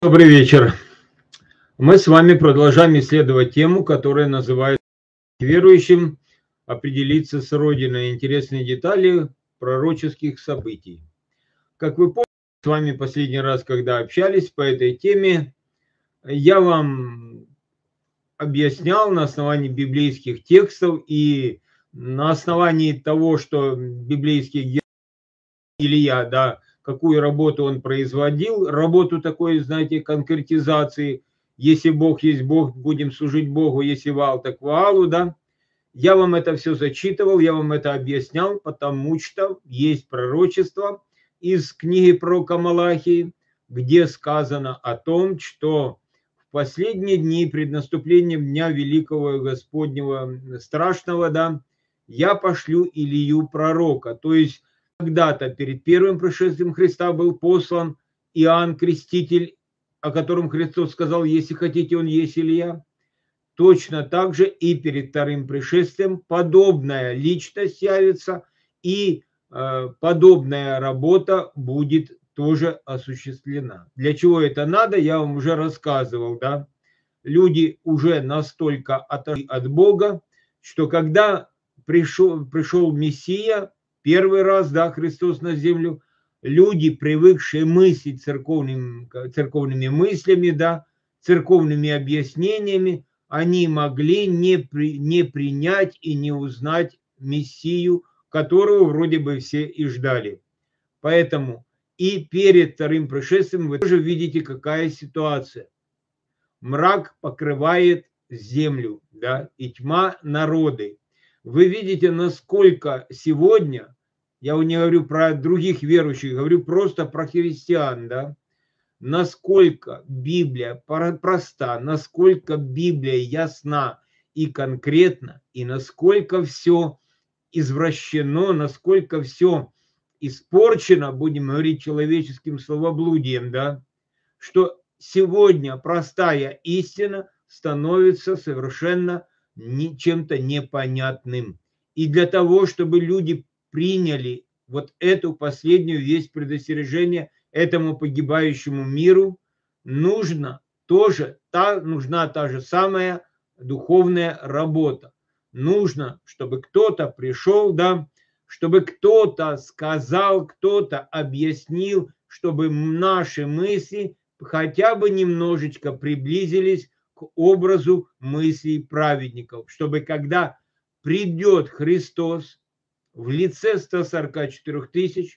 Добрый вечер. Мы с вами продолжаем исследовать тему, которая называется «Верующим определиться с Родиной. Интересные детали пророческих событий». Как вы помните, с вами последний раз, когда общались по этой теме, я вам объяснял на основании библейских текстов и на основании того, что библейский герой Илья, да, какую работу он производил, работу такой, знаете, конкретизации. Если Бог есть Бог, будем служить Богу, если Ваал, так Ваалу, да. Я вам это все зачитывал, я вам это объяснял, потому что есть пророчество из книги пророка Малахии, где сказано о том, что в последние дни пред наступлением Дня Великого Господнего Страшного, да, я пошлю Илию пророка. То есть когда-то перед первым пришествием Христа был послан Иоанн Креститель, о котором Христос сказал: если хотите, он есть Илья. Точно так же и перед вторым пришествием подобная личность явится, и подобная работа будет тоже осуществлена. Для чего это надо, я вам уже рассказывал, да. Люди уже настолько отошли от Бога, что когда пришел Мессия, первый раз, да, Христос на землю, люди, привыкшие мыслить церковными мыслями, да, церковными объяснениями, они могли не принять и не узнать Мессию, которого вроде бы все и ждали. Поэтому и перед вторым пришествием вы тоже видите, какая ситуация. Мрак покрывает землю, да, и тьма народы. Вы видите, насколько сегодня, я не говорю про других верующих, говорю просто про христиан, да, насколько Библия проста, насколько Библия ясна и конкретна, и насколько все извращено, насколько все испорчено, будем говорить человеческим словоблудием, да, что сегодня простая истина становится совершенно чем-то непонятным. И для того, чтобы люди приняли вот эту последнюю весть предостережения этому погибающему миру, нужна та же самая духовная работа. Нужно, чтобы кто-то пришел, да, чтобы кто-то сказал, кто-то объяснил, чтобы наши мысли хотя бы немножечко приблизились к образу мыслей праведников, чтобы когда придет Христос в лице 144 тысяч,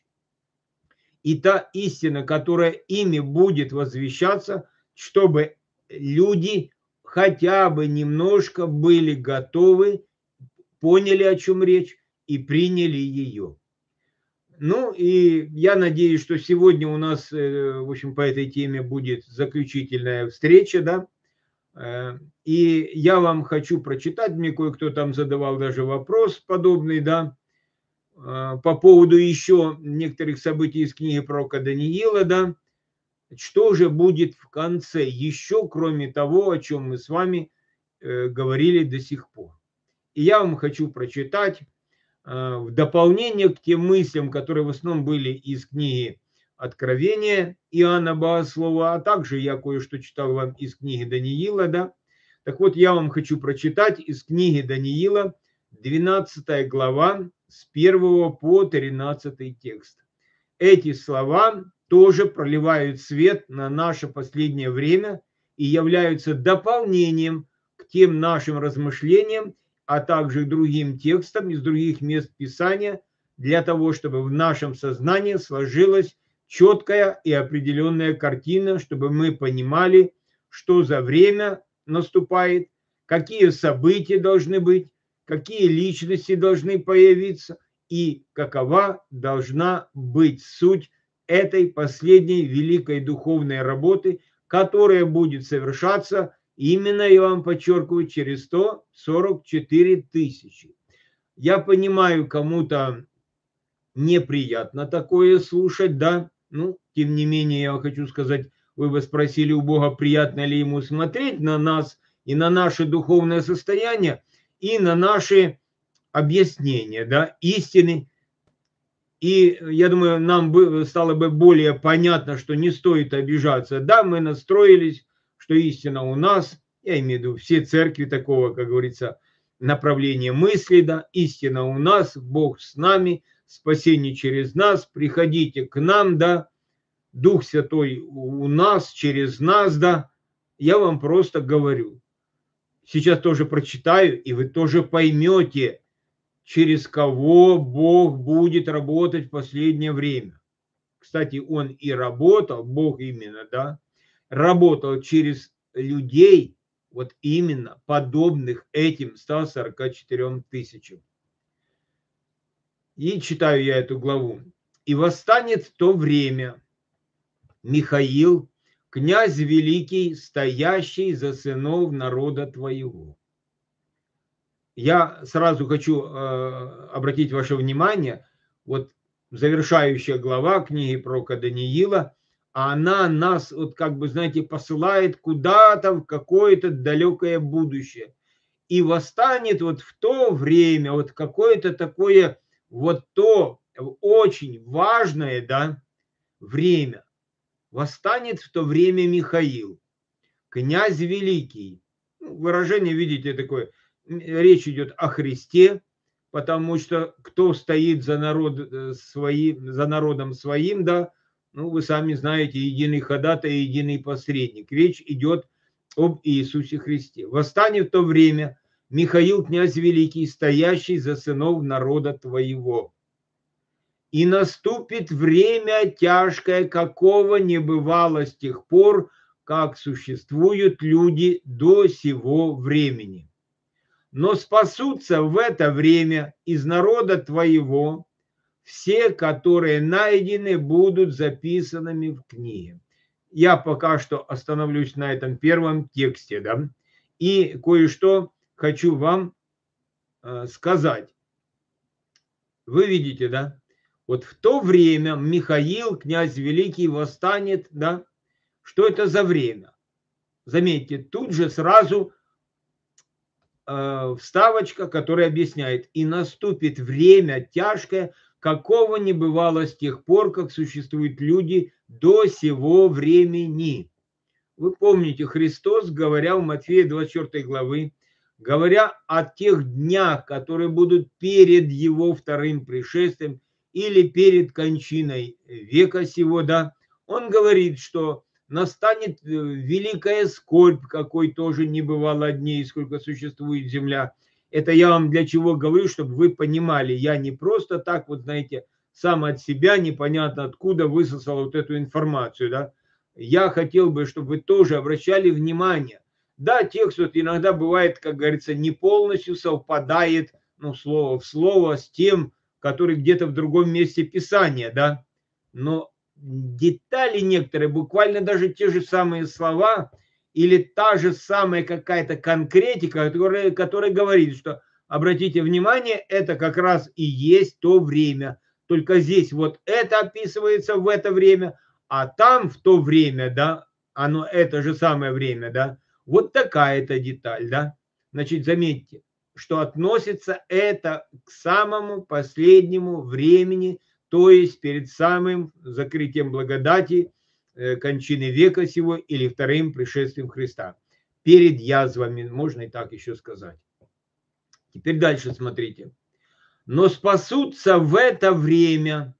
и та истина, которая ими будет возвещаться, чтобы люди хотя бы немножко были готовы, поняли, о чем речь, и приняли ее. Ну, и я надеюсь, что сегодня у нас, в общем, по этой теме будет заключительная встреча, да. И я вам хочу прочитать, мне кое-кто там задавал даже вопрос подобный, да, по поводу еще некоторых событий из книги пророка Даниила, да, что же будет в конце, еще кроме того, о чем мы с вами говорили до сих пор. И я вам хочу прочитать в дополнение к тем мыслям, которые в основном были из книги Откровения Иоанна Богослова, а также я кое-что читал вам из книги Даниила, да. Так вот, я вам хочу прочитать из книги Даниила 12 глава с 1 по 13 текст. Эти слова тоже проливают свет на наше последнее время и являются дополнением к тем нашим размышлениям, а также другим текстам из других мест Писания, для того, чтобы в нашем сознании сложилась четкая и определенная картина, чтобы мы понимали, что за время наступает, какие события должны быть, какие личности должны появиться и какова должна быть суть этой последней великой духовной работы, которая будет совершаться именно, я вам подчеркиваю, через 144 тысячи. Я понимаю, кому-то неприятно такое слушать, да, ну, тем не менее, я хочу сказать, вы бы спросили у Бога, приятно ли ему смотреть на нас и на наше духовное состояние, и на наши объяснения, да, истины. И я думаю, нам стало бы более понятно, что не стоит обижаться. Да, мы настроились, что истина у нас, я имею в виду все церкви такого, как говорится, направления мысли, да, истина у нас, Бог с нами, спасение через нас, приходите к нам, да, Дух Святой у нас, через нас, да. Я вам просто говорю. Сейчас тоже прочитаю, и вы тоже поймете, через кого Бог будет работать в последнее время. Кстати, Он и работал, Бог именно, да, работал через людей, вот именно подобных этим 144 тысячам. И читаю я эту главу. «И восстанет в то время Михаил, князь великий, стоящий за сынов народа твоего». Я сразу хочу обратить ваше внимание, вот завершающая глава книги пророка Даниила, она нас, вот как бы, знаете, посылает куда-то в какое-то далекое будущее. И восстанет вот в то время, вот какое-то такое, вот то очень важное, да, время. Восстанет в то время Михаил, князь великий. Выражение, видите, такое. Речь идет о Христе, потому что кто стоит за народом своим, да, ну, вы сами знаете, единый ходатай, единый посредник. Речь идет об Иисусе Христе. «Восстань в то время, Михаил, князь великий, стоящий за сынов народа твоего. И наступит время тяжкое, какого не бывало с тех пор, как существуют люди до сего времени. Но спасутся в это время из народа твоего все, которые найдены, будут записанными в книге». Я пока что остановлюсь на этом первом тексте, да, и кое-что хочу вам сказать. Вы видите, да, вот в то время Михаил, князь великий, восстанет, да, что это за время? Заметьте, тут же сразу вставочка, которая объясняет: «И наступит время тяжкое, какого не бывало с тех пор, как существуют люди до сего времени». Вы помните, Христос, говоря в Матфея 24 главы, говоря о тех днях, которые будут перед Его вторым пришествием или перед кончиной века сего, да, Он говорит, что настанет великая скорбь, какой тоже не бывало дней, сколько существует земля. Это я вам для чего говорю, чтобы вы понимали, я не просто так, вот знаете, сам от себя непонятно откуда высосал вот эту информацию, да. Я хотел бы, чтобы вы тоже обращали внимание. Да, текст вот иногда бывает, как говорится, не полностью совпадает, ну, слово в слово с тем, который где-то в другом месте Писания, да. Но детали некоторые, буквально даже те же самые слова или та же самая какая-то конкретика, которая говорит, что обратите внимание, это как раз и есть то время. Только здесь вот это описывается в это время, а там в то время, да, оно это же самое время, да, вот такая-то деталь, да. Значит, заметьте, что относится это к самому последнему времени, то есть перед самым закрытием благодати, кончины века сего или вторым пришествием Христа. Перед язвами, можно и так еще сказать. Теперь дальше смотрите. «Но спасутся в это время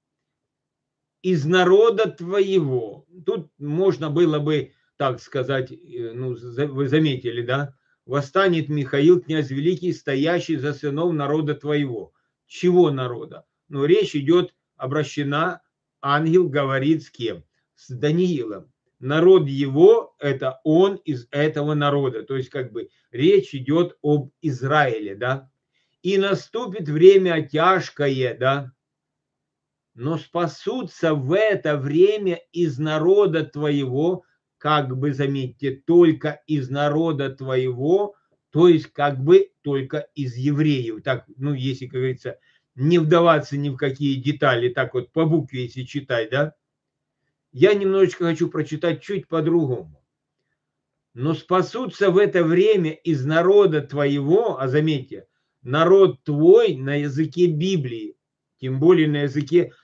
из народа твоего». Тут можно было бы так сказать, ну, вы заметили, да? «Восстанет Михаил, князь великий, стоящий за сынов народа твоего». Чего народа? Ну, речь идет, обращена, ангел говорит с кем? С Даниилом. Народ его – это он из этого народа. То есть, как бы, речь идет об Израиле, да? «И наступит время тяжкое», да? «Но спасутся в это время из народа твоего», как бы, заметьте, только из народа твоего, то есть как бы только из евреев. Так, ну, если, как говорится, не вдаваться ни в какие детали, так вот по букве если читать, да. Я немножечко хочу прочитать чуть по-другому. «Но спасутся в это время из народа твоего», а заметьте, народ твой на языке Библии, тем более на языке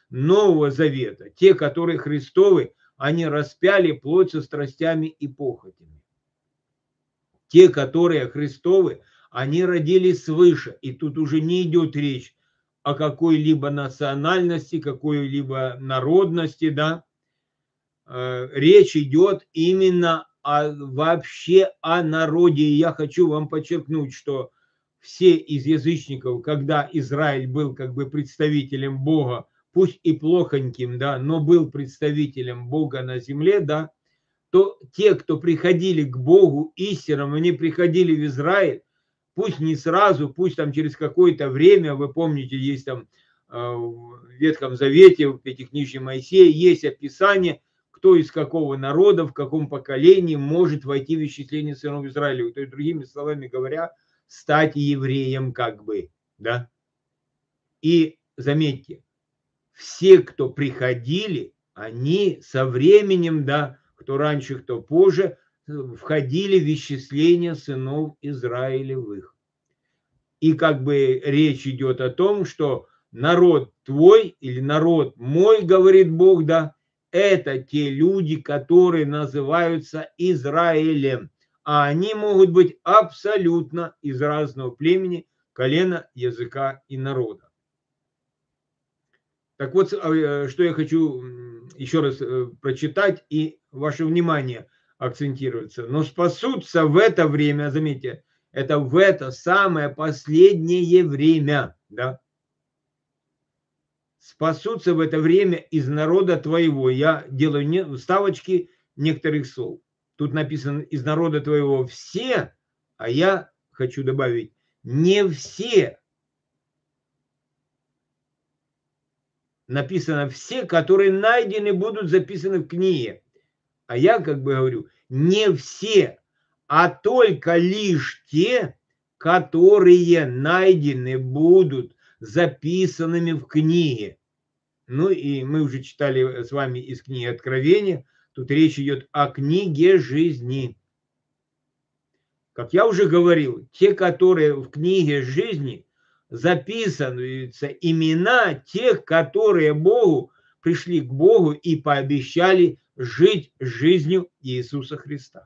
Нового Завета, те, которые Христовы, они распяли плоть со страстями и похотями. Те, которые Христовы, они родились свыше. И тут уже не идет речь о какой-либо национальности, какой-либо народности, да. Речь идет именно вообще о народе. И я хочу вам подчеркнуть, что все из язычников, когда Израиль был как бы представителем Бога, пусть и плохоньким, да, но был представителем Бога на земле, да, то те, кто приходили к Богу истинному, они приходили в Израиль, пусть не сразу, пусть там через какое-то время, вы помните, есть там в Ветхом Завете, в Пятикнижье Моисея, есть описание, кто из какого народа, в каком поколении может войти в исчисление сынов Израилевых. То есть, другими словами говоря, стать евреем как бы, да. И заметьте, все, кто приходили, они со временем, да, кто раньше, кто позже, входили в исчисление сынов Израилевых. И как бы речь идет о том, что народ твой или народ мой, говорит Бог, да, это те люди, которые называются Израилем. А они могут быть абсолютно из разного племени, колена, языка и народа. Так вот, что я хочу еще раз прочитать и ваше внимание акцентируется. Но спасутся в это время, заметьте, это в это самое последнее время, да, спасутся в это время из народа твоего. Я делаю вставочки некоторых слов. Тут написано из народа твоего все, а я хочу добавить не все. Написано все, которые найдены, будут записаны в книге. А я как бы говорю, не все, а только лишь те, которые найдены, будут записанными в книге. Ну и мы уже читали с вами из книги Откровения, тут речь идет о книге жизни. Как я уже говорил, те, которые в книге жизни, записываются имена тех, которые Богу пришли к Богу и пообещали жить жизнью Иисуса Христа.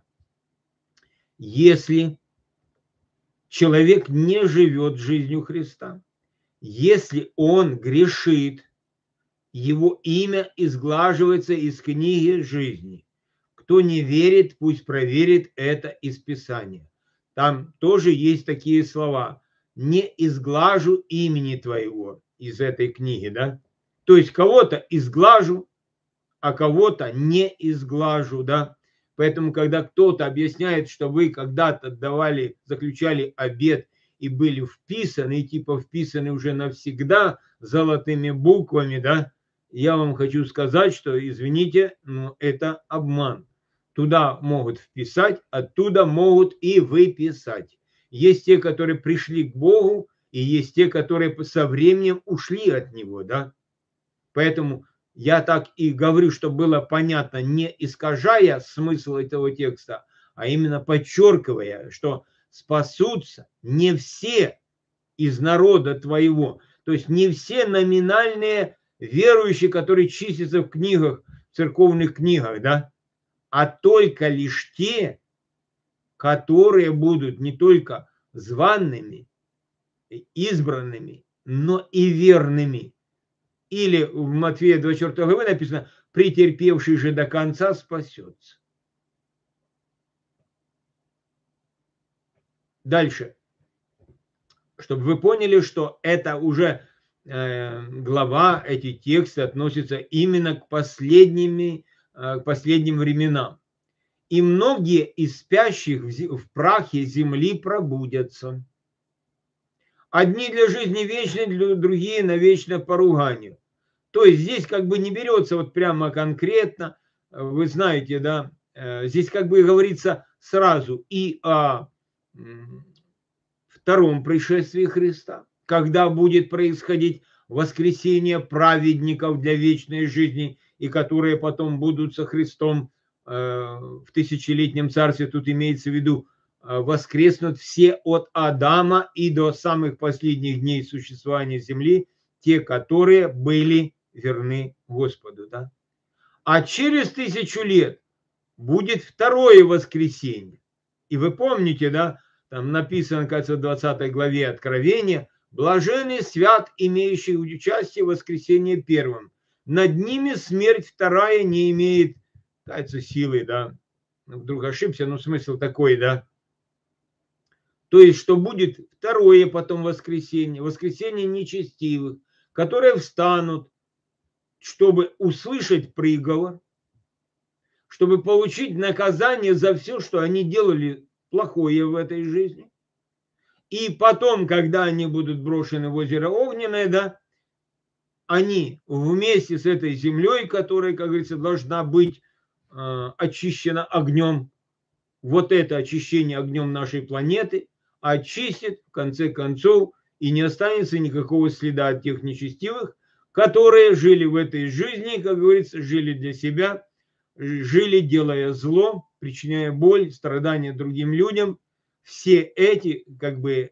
Если человек не живет жизнью Христа, если он грешит, его имя изглаживается из книги жизни. Кто не верит, пусть проверит это из Писания. Там тоже есть такие слова. Не изглажу имени твоего из этой книги, да? То есть кого-то изглажу, а кого-то не изглажу, да? Поэтому, когда кто-то объясняет, что вы когда-то заключали обет и были вписаны, и типа вписаны уже навсегда золотыми буквами, да, я вам хочу сказать, что, извините, но это обман. Туда могут вписать, оттуда могут и выписать. Есть те, которые пришли к Богу, и есть те, которые со временем ушли от Него, да. Поэтому я так и говорю, чтобы было понятно, не искажая смысл этого текста, а именно подчеркивая, что спасутся не все из народа твоего. То есть не все номинальные верующие, которые числятся в книгах, в церковных книгах, да, а только лишь те, которые будут не только званными, избранными, но и верными. Или в Матфея 24 главы написано, претерпевший же до конца спасется. Дальше. Чтобы вы поняли, что это уже глава, эти тексты относятся именно к последним временам. И многие из спящих в прахе земли пробудятся. Одни для жизни вечной, другие на вечное поругание. То есть здесь как бы не берется вот прямо конкретно, вы знаете, да, здесь как бы говорится сразу и о втором пришествии Христа, когда будет происходить воскресение праведников для вечной жизни, и которые потом будут со Христом в тысячелетнем царстве, тут имеется в виду, воскреснут все от Адама и до самых последних дней существования земли, те, которые были верны Господу. Да? А через 1000 лет будет второе воскресенье. И вы помните, да, там написано, кажется, в 20 главе Откровения: «Блаженный свят, имеющий участие в воскресении первым. Над ними смерть вторая не имеет, кажется, силы», да. Вдруг ошибся, но смысл такой, да. То есть, что будет второе потом воскресенье, воскресенье нечестивых, которые встанут, чтобы услышать приговор, чтобы получить наказание за все, что они делали плохое в этой жизни. И потом, когда они будут брошены в озеро Огненное, да, они вместе с этой землей, которая, как говорится, должна быть очищена огнем, вот это очищение огнем нашей планеты очистит, в конце концов, и не останется никакого следа от тех нечестивых, которые жили в этой жизни, как говорится, жили для себя, жили, делая зло, причиняя боль, страдания другим людям. Все эти, как бы,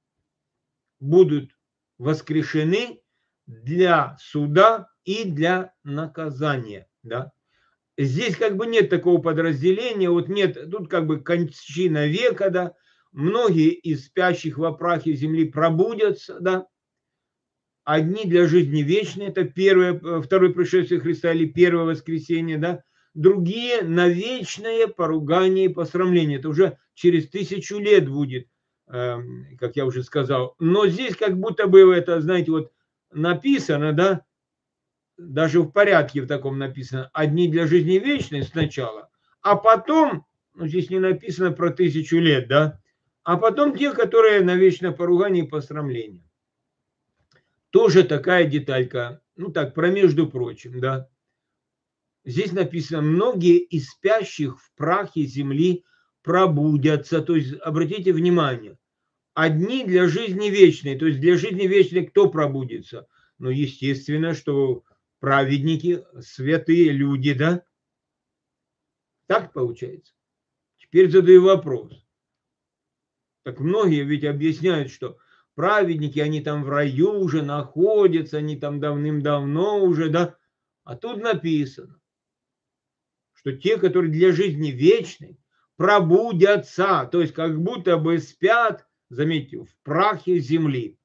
будут воскрешены для суда и для наказания. Да? Здесь как бы нет такого подразделения, вот нет, тут как бы кончина века, да, многие из спящих во прахе земли пробудятся, да, одни для жизни вечной, это второе пришествие Христа или первое воскресенье, да, другие на вечное поругание и посрамление, это уже через 1000 лет будет, как я уже сказал, но здесь как будто бы это, знаете, вот написано, да, даже в порядке в таком написано, одни для жизни вечной сначала, а потом, ну, здесь не написано про 1000 лет, да, а потом те, которые на вечное поругание и посрамление. Тоже такая деталька, ну так, про между прочим, да. Здесь написано: многие из спящих в прахе земли пробудятся, то есть, обратите внимание, одни для жизни вечной, то есть для жизни вечной кто пробудится? Ну, естественно, что праведники, святые люди, да? Так получается. Теперь задаю вопрос. Так многие ведь объясняют, что праведники, они там в раю уже находятся, они там давным-давно уже, да? А тут написано, что те, которые для жизни вечной, пробудятся, то есть как будто бы спят, заметьте, в прахе земли.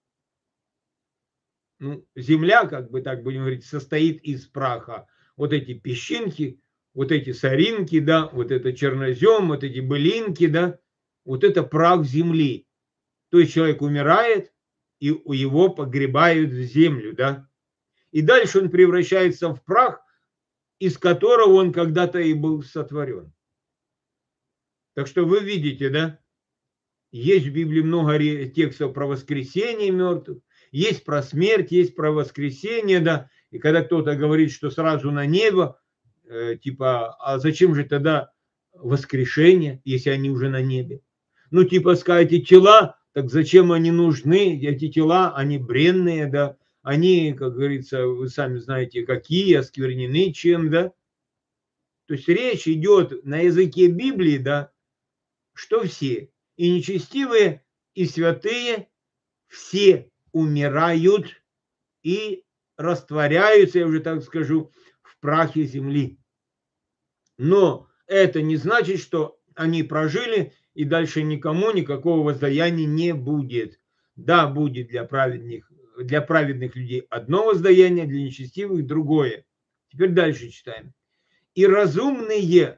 Ну, земля, как бы так будем говорить, состоит из праха. Вот эти песчинки, вот эти соринки, да, вот это чернозем, вот эти былинки, да, вот это прах земли. То есть человек умирает, и его погребают в землю, да. И дальше он превращается в прах, из которого он когда-то и был сотворен. Так что вы видите, да, есть в Библии много текстов про воскресение мертвых, есть про смерть, есть про воскресение, да. И когда кто-то говорит, что сразу на небо, типа, а зачем же тогда воскрешение, если они уже на небе? Ну, типа, сказать, тела, так зачем они нужны? Эти тела, они бренные, да. Они, как говорится, вы сами знаете, какие, осквернены чем, да. То есть речь идет на языке Библии, да, что все, и нечестивые, и святые, все умирают и растворяются, я уже так скажу, в прахе земли. Но это не значит, что они прожили, и дальше никому никакого воздаяния не будет. Да, будет для праведных людей одно воздаяние, для нечестивых другое. Теперь дальше читаем. И разумные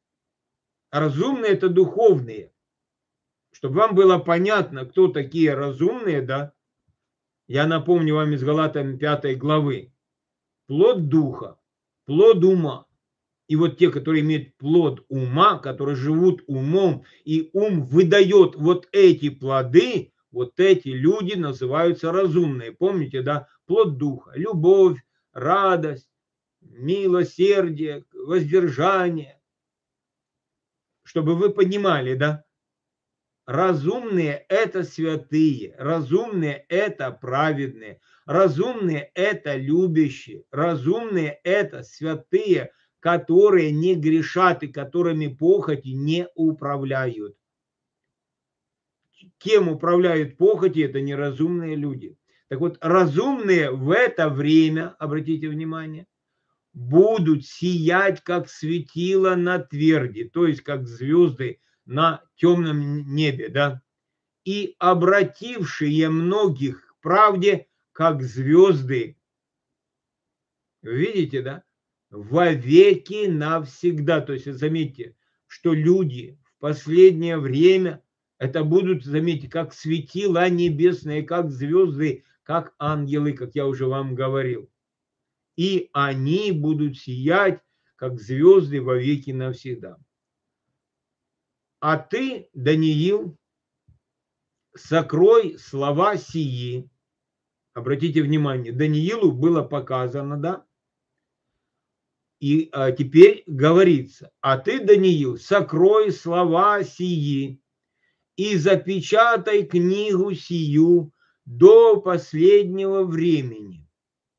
это духовные. Чтобы вам было понятно, кто такие разумные, да, я напомню вам из Галатам 5 главы. Плод духа, плод ума. И вот те, которые имеют плод ума, которые живут умом, и ум выдает вот эти плоды, вот эти люди называются разумные. Помните, да? Плод духа, любовь, радость, милосердие, воздержание. Чтобы вы понимали, да? Разумные – это святые, разумные – это праведные, разумные – это любящие, разумные – это святые, которые не грешат и которыми похоти не управляют. Кем управляют похоти – это неразумные люди. Так вот, разумные в это время, обратите внимание, будут сиять, как светило на тверди, то есть как звезды на темном небе, да, и обратившие многих к правде, как звезды. Видите, да? Вовеки навсегда. То есть, заметьте, что люди в последнее время, это будут, заметьте, как светила небесные, как звезды, как ангелы, как я уже вам говорил. И они будут сиять, как звезды, вовеки навсегда. А ты, Даниил, сокрой слова сии. Обратите внимание, Даниилу было показано, да? И теперь говорится, а ты, Даниил, сокрой слова сии и запечатай книгу сию до последнего времени.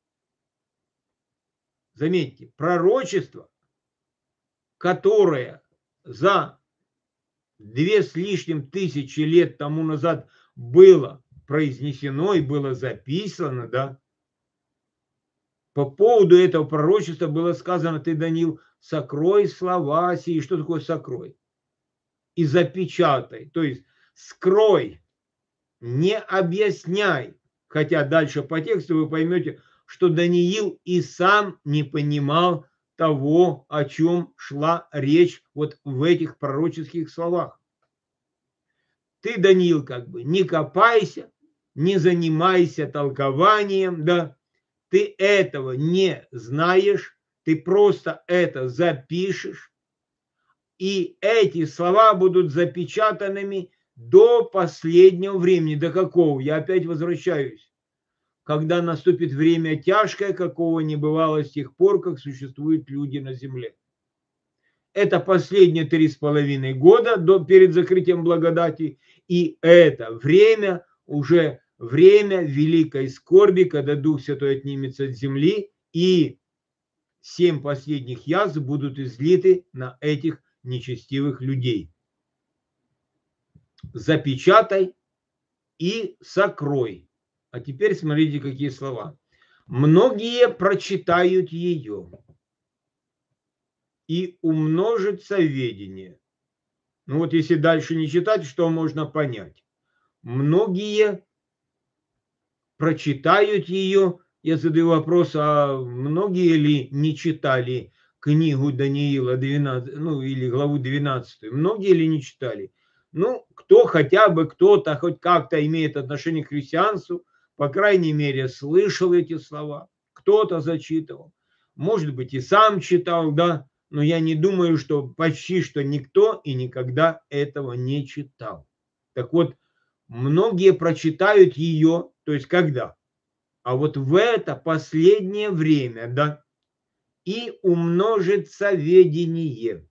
Заметьте, пророчество, которое за 2 с лишним тысячи лет тому назад было произнесено и было записано, да, по поводу этого пророчества было сказано, ты, Даниил, сокрой слова сии. Что такое сокрой? И запечатай, то есть скрой, не объясняй. Хотя дальше по тексту вы поймете, что Даниил и сам не понимал того, о чем шла речь вот в этих пророческих словах. Ты, Даниил, как бы не копайся, не занимайся толкованием, да, ты этого не знаешь, ты просто это запишешь, и эти слова будут запечатанными до последнего времени. До какого? Я опять возвращаюсь. Когда наступит время тяжкое, какого не бывало с тех пор, как существуют люди на земле. Это последние 3,5 года перед закрытием благодати, и это время уже время великой скорби, когда Дух Святой отнимется от земли, и 7 последних язв будут излиты на этих нечестивых людей. Запечатай и сокрой. А теперь смотрите, какие слова. Многие прочитают ее, и умножится ведение. Ну вот если дальше не читать, что можно понять? Многие прочитают ее. Я задаю вопрос, а многие ли не читали книгу Даниила 12, ну или главу 12? Многие ли не читали? Ну, кто хотя бы, кто-то хоть как-то имеет отношение к христианству, по крайней мере, слышал эти слова, кто-то зачитывал. Может быть, и сам читал, да, но я не думаю, что почти что никто и никогда этого не читал. Так вот, многие прочитают ее, то есть когда? А вот в это последнее время, да, и умножится ведение.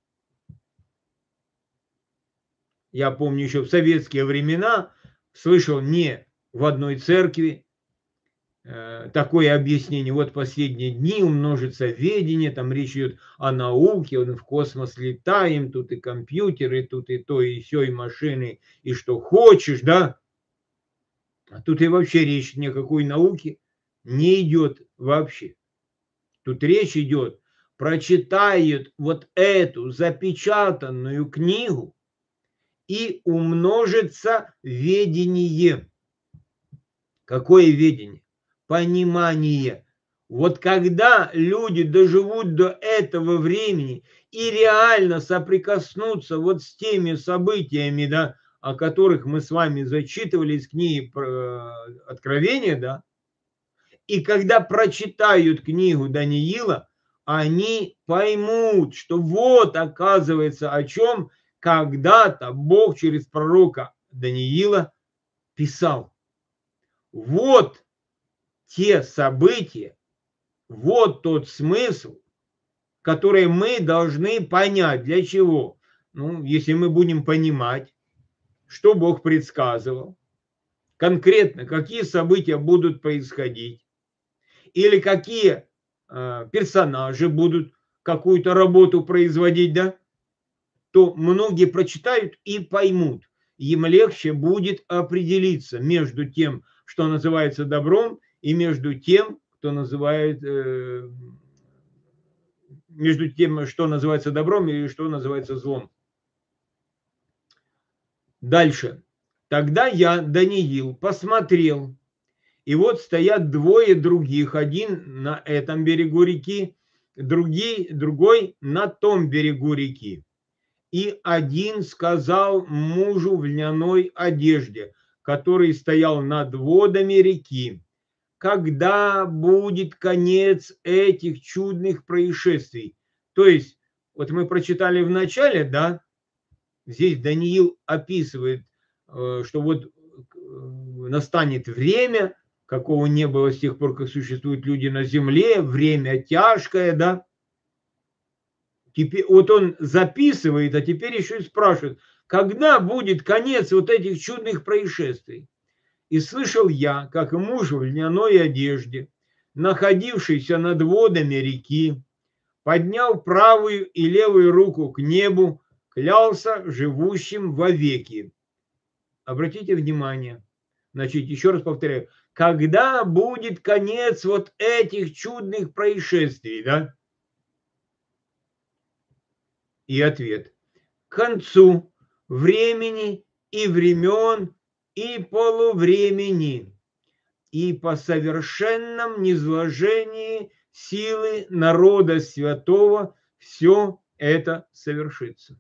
Я помню еще в советские времена слышал не в одной церкви такое объяснение. Вот последние дни умножится ведение, там речь идет о науке, в космос летаем, тут и компьютеры, тут и то, и все, и машины, и что хочешь, да. А тут и вообще речь ни о какой науке не идет вообще. Тут речь идет, прочитают вот эту запечатанную книгу, и умножится ведение. Какое ведение? Понимание. Вот когда люди доживут до этого времени и реально соприкоснутся вот с теми событиями, да, о которых мы с вами зачитывали из книги Откровения, да, и когда прочитают книгу Даниила, они поймут, что вот оказывается о чем когда-то Бог через пророка Даниила писал. Вот те события, вот тот смысл, который мы должны понять. Для чего? Ну, если мы будем понимать, что Бог предсказывал, конкретно какие события будут происходить, или какие персонажи будут какую-то работу производить, да, то многие прочитают и поймут. Им легче будет определиться между тем, что называется добром, и между тем, кто называет, между тем, что называется добром и что называется злом. Дальше. Тогда я, Даниил, посмотрел, и вот стоят двое других, один на этом берегу реки, другой на том берегу реки. И один сказал мужу в льняной одежде, который стоял над водами реки: когда будет конец этих чудных происшествий? То есть, вот мы прочитали в начале, да, здесь Даниил описывает, что вот настанет время, какого не было с тех пор, как существуют люди на земле, время тяжкое, да. Теперь, вот он записывает, а теперь еще и спрашивает, когда будет конец вот этих чудных происшествий? И слышал я, как муж в льняной одежде, находившийся над водами реки, поднял правую и левую руку к небу, клялся живущим вовеки. Обратите внимание, значит, еще раз повторяю, когда будет конец вот этих чудных происшествий, да? И ответ: к концу времени и времен и полувремени, и по совершенном низложении силы народа святого все это совершится.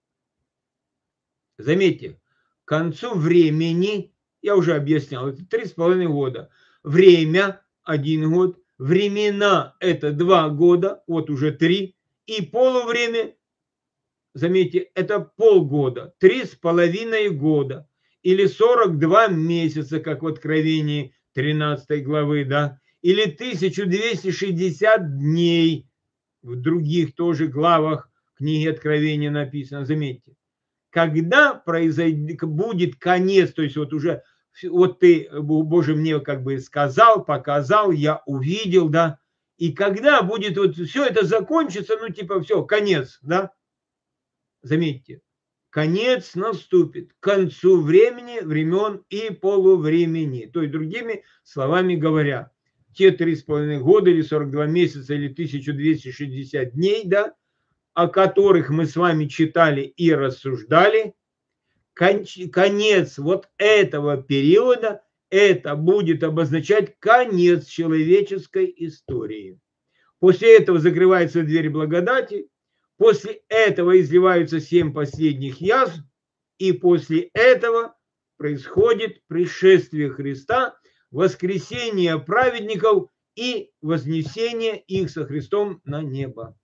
Заметьте, к концу времени, я уже объяснял, это 3,5 года. Время – 1 год, времена – это 2 года, вот уже 3, и полувремя, заметьте, это полгода, 3,5 года, или 42 месяца, как в Откровении 13 главы, да, или 1260 дней, в других тоже главах книги Откровения написано, заметьте. Когда будет конец, то есть вот уже, вот ты, Боже, мне как бы сказал, показал, я увидел, да, и когда будет вот все это закончится, ну типа все, конец, да, заметьте, конец наступит к концу времени, времен и полувремени, то есть другими словами говоря, те 3,5 года или 42 месяца или 1260 дней, да, о которых мы с вами читали и рассуждали, конец вот этого периода, это будет обозначать конец человеческой истории. После этого закрывается дверь благодати, после этого изливаются 7 последних язв, и после этого происходит пришествие Христа, воскресение праведников и вознесение их со Христом на небо.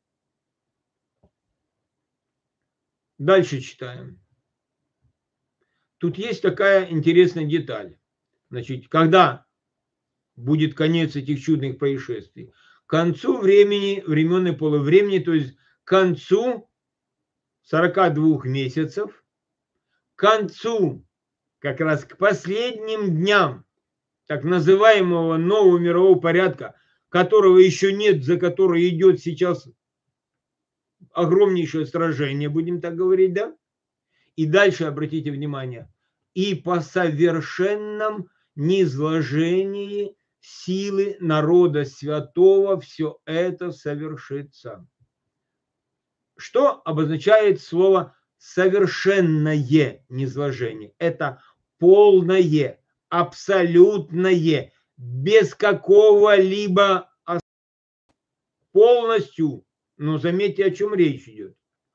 Дальше читаем. Тут есть такая интересная деталь. Значит, когда будет конец этих чудных происшествий? К концу времени, времен и полувремени, то есть к концу 42 месяцев, к концу, как раз к последним дням так называемого нового мирового порядка, которого еще нет, за который идет сейчас огромнейшее сражение, будем так говорить, да? И дальше обратите внимание, и по совершенном низложении силы народа святого все это совершится. Что обозначает слово совершенное низложение? Это полное, абсолютное, без какого-либо полностью. Но заметьте, о чем речь идет.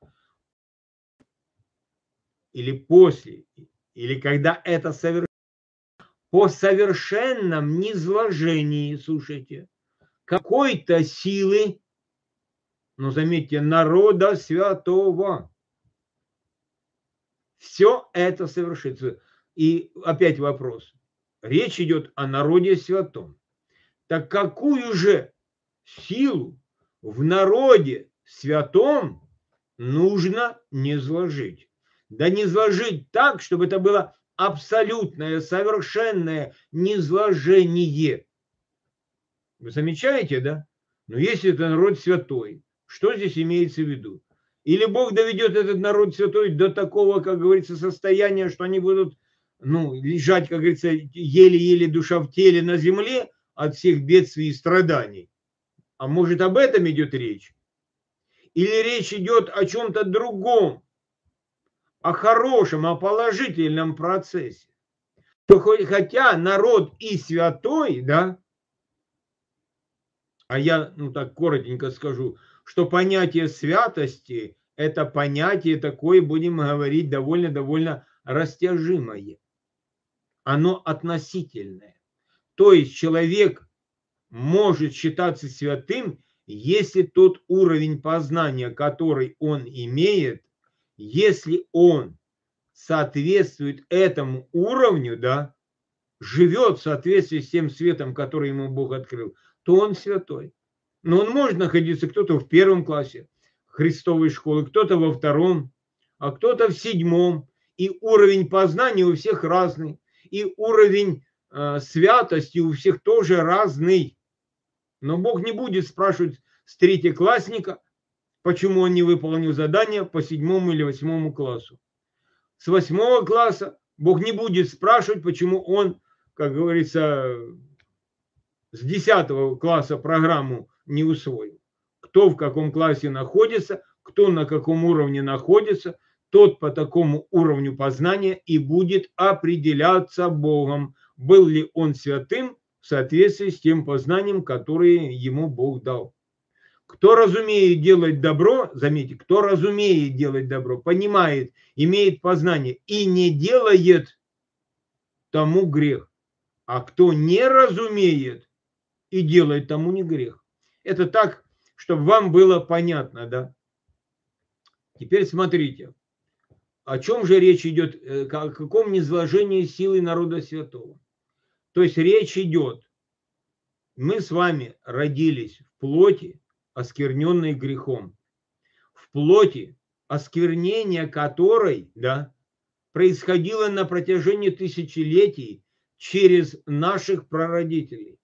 Или после, или когда это совершенно, по совершенном низложении, слушайте, какой-то силы, но заметьте, народа святого. Все это совершится. И опять вопрос. Речь идет о народе святом. Так какую же силу в народе святом нужно низложить? Да низложить так, чтобы это было абсолютное, совершенное низложение. Вы замечаете, да? Но если это народ святой, что здесь имеется в виду? Или Бог доведет этот народ святой до такого, как говорится, состояния, что они будут лежать, как говорится, еле-еле душа в теле на земле от всех бедствий и страданий. А может, об этом идет речь? Или речь идет о чем-то другом, о хорошем, о положительном процессе? Хотя народ и святой, да, а я, так коротенько скажу, что понятие святости – это понятие такое, будем говорить, довольно растяжимое. Оно относительное. То есть человек может считаться святым, если тот уровень познания, который он имеет, если он соответствует этому уровню, да, живет в соответствии с тем светом, который ему Бог открыл, то он святой. Но он может находиться кто-то в 1 классе Христовой школы, кто-то во 2, а кто-то в 7. И уровень познания у всех разный. И уровень святости у всех тоже разный. Но Бог не будет спрашивать с 3-классника, почему он не выполнил задание по 7 или 8 классу. С 8 класса Бог не будет спрашивать, почему он, как говорится, с 10 класса программу не усвоил. Кто в каком классе находится, кто на каком уровне находится, тот по такому уровню познания и будет определяться Богом, был ли он святым в соответствии с тем познанием, которое ему Бог дал. Кто разумеет делать добро, заметьте, кто разумеет делать добро, понимает, имеет познание и не делает, тому грех. А кто не разумеет и делает, тому не грех. Это так, чтобы вам было понятно, да? Теперь смотрите, о чем же речь идет, о каком низложении силы народа святого. То есть речь идет, мы с вами родились в плоти, оскверненной грехом, в плоти, осквернение которой, да, происходило на протяжении тысячелетий через наших прародителей.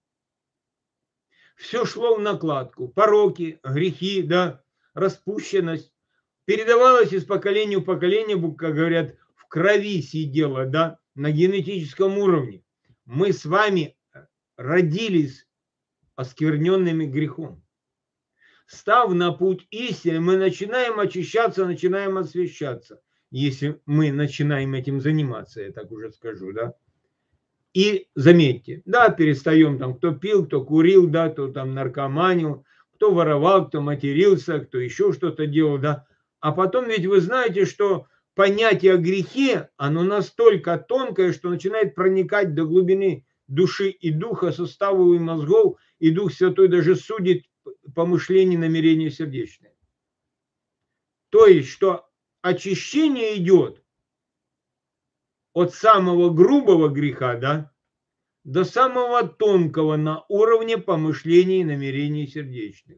Все шло в накладку, пороки, грехи, да, распущенность. Передавалось из поколения в поколение, как говорят, в крови сидело, да, на генетическом уровне. Мы с вами родились оскверненными грехом. Став на путь истины, мы начинаем очищаться, начинаем освящаться, если мы начинаем этим заниматься, я так уже скажу, да. И заметьте, да, перестаем там, кто пил, кто курил, да, кто там наркоманил, кто воровал, кто матерился, кто еще что-то делал, да. А потом ведь вы знаете, что понятие о грехе, оно настолько тонкое, что начинает проникать до глубины души и духа, суставов и мозгов, и Дух Святой даже судит помышления, намерения сердечные. То есть, что очищение идет от самого грубого греха, да, до самого тонкого на уровне помышлений и намерений сердечных.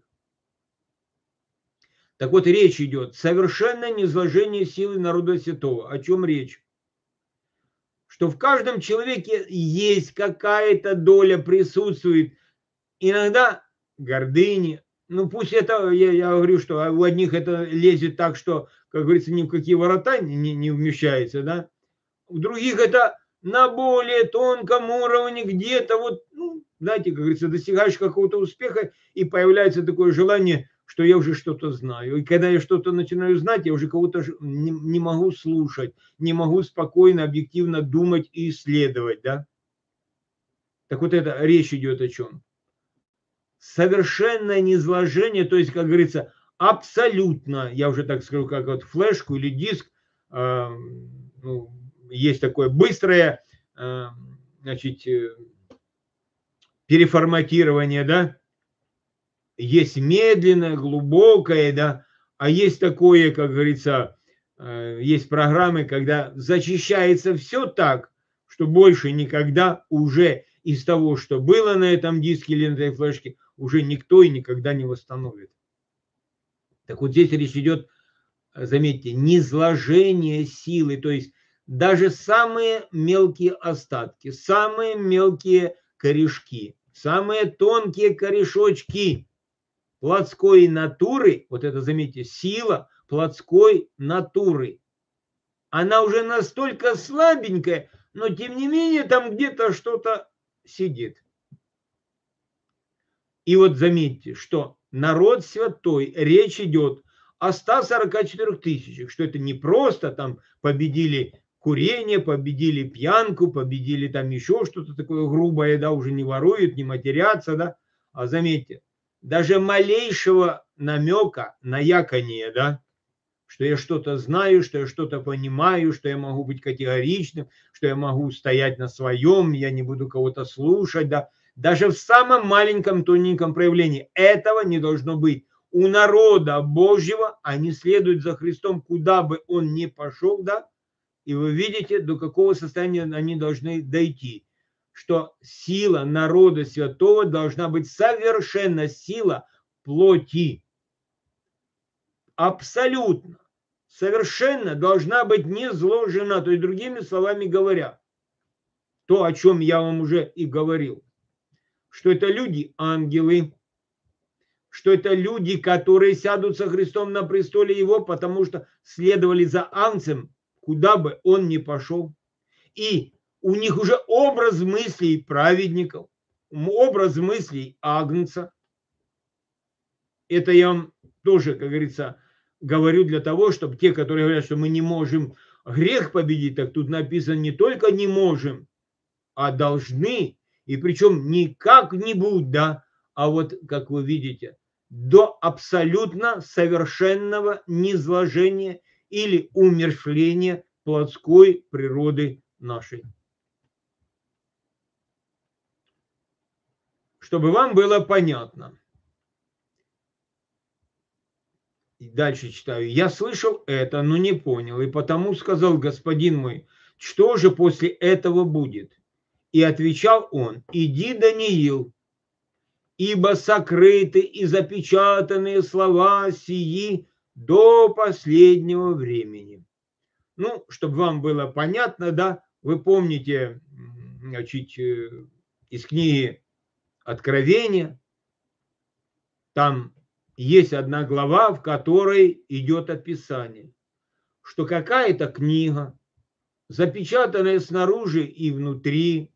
Так вот, речь идет совершенное низложение силы народа святого. О чем речь? Что в каждом человеке есть какая-то доля, присутствует. Иногда гордыни. Пусть это, я говорю, что у одних это лезет так, что, как говорится, ни в какие ворота не вмещается, да. У других это на более тонком уровне где-то вот, знаете, как говорится, достигаешь какого-то успеха, и появляется такое желание, что я уже что-то знаю. И когда я что-то начинаю знать, я уже кого-то не могу слушать, не могу спокойно, объективно думать и исследовать, да. Так вот это речь идет о чем? Совершенное низложение, то есть, как говорится, абсолютно, я уже так скажу, как вот флешку или диск, есть такое быстрое, значит, переформатирование, да, есть медленное, глубокое, да, а есть такое, как говорится, есть программы, когда зачищается все так, что больше никогда уже из того, что было на этом диске или на этой флешке, уже никто и никогда не восстановит. Так вот здесь речь идет, заметьте, низложение силы, то есть даже самые мелкие остатки, самые мелкие корешки, самые тонкие корешочки плотской натуры, вот это, заметьте, сила плотской натуры, она уже настолько слабенькая, но тем не менее там где-то что-то сидит. И вот заметьте, что народ святой, речь идет о 144 тысячах, что это не просто там победили курение, победили пьянку, победили там еще что-то такое грубое, да, уже не воруют, не матерятся, да, а заметьте, даже малейшего намека на яконие, да, что я что-то знаю, что я что-то понимаю, что я могу быть категоричным, что я могу стоять на своем, я не буду кого-то слушать, да. Даже в самом маленьком тоненьком проявлении этого не должно быть. У народа Божьего они следуют за Христом, куда бы он ни пошел, да, и вы видите, до какого состояния они должны дойти. Что сила народа святого должна быть совершенно сила плоти. Абсолютно. Совершенно должна быть не зложена. То есть, другими словами говоря, то, о чем я вам уже и говорил, что это люди-ангелы, что это люди, которые сядут со Христом на престоле Его, потому что следовали за Агнцем, куда бы он ни пошел. И у них уже образ мыслей праведников, образ мыслей Агнца. Это я вам тоже, как говорится, говорю для того, чтобы те, которые говорят, что мы не можем грех победить, так тут написано не только не можем, а должны, и причем не как-нибудь, да, а вот, как вы видите, до абсолютно совершенного низложения или умерщвления плотской природы нашей. Чтобы вам было понятно. И дальше читаю. Я слышал это, но не понял, и потому сказал: господин мой, что же после этого будет? И отвечал он: иди, Даниил, ибо сокрыты и запечатанные слова сии до последнего времени. Ну, чтобы вам было понятно, да, вы помните, значит, из книги Откровения, там есть одна глава, в которой идет описание, что какая-то книга, запечатанная снаружи и внутри,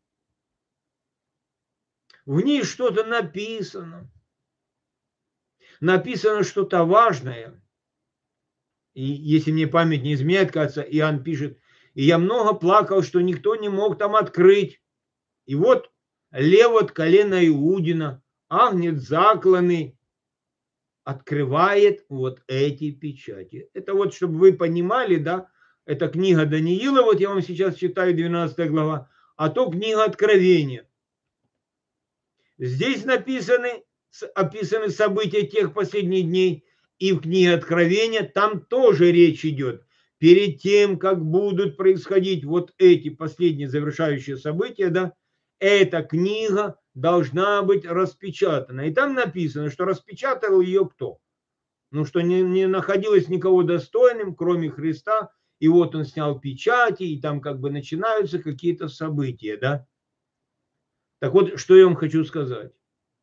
в ней что-то написано. Написано что-то важное. И если мне память не изменяет, кажется, Иоанн пишет: и я много плакал, что никто не мог там открыть. И вот лев от колена Иудина, агнец закланный, открывает вот эти печати. Это вот, чтобы вы понимали, да, это книга Даниила, вот я вам сейчас читаю, 12 глава, а то книга Откровения. Здесь описаны события тех последних дней, и в книге Откровения там тоже речь идет. Перед тем, как будут происходить вот эти последние завершающие события, да, эта книга должна быть распечатана. И там написано, что распечатал ее кто? Ну, что не находилось никого достойным, кроме Христа. И вот он снял печати, и там как бы начинаются какие-то события, да. Так вот, что я вам хочу сказать.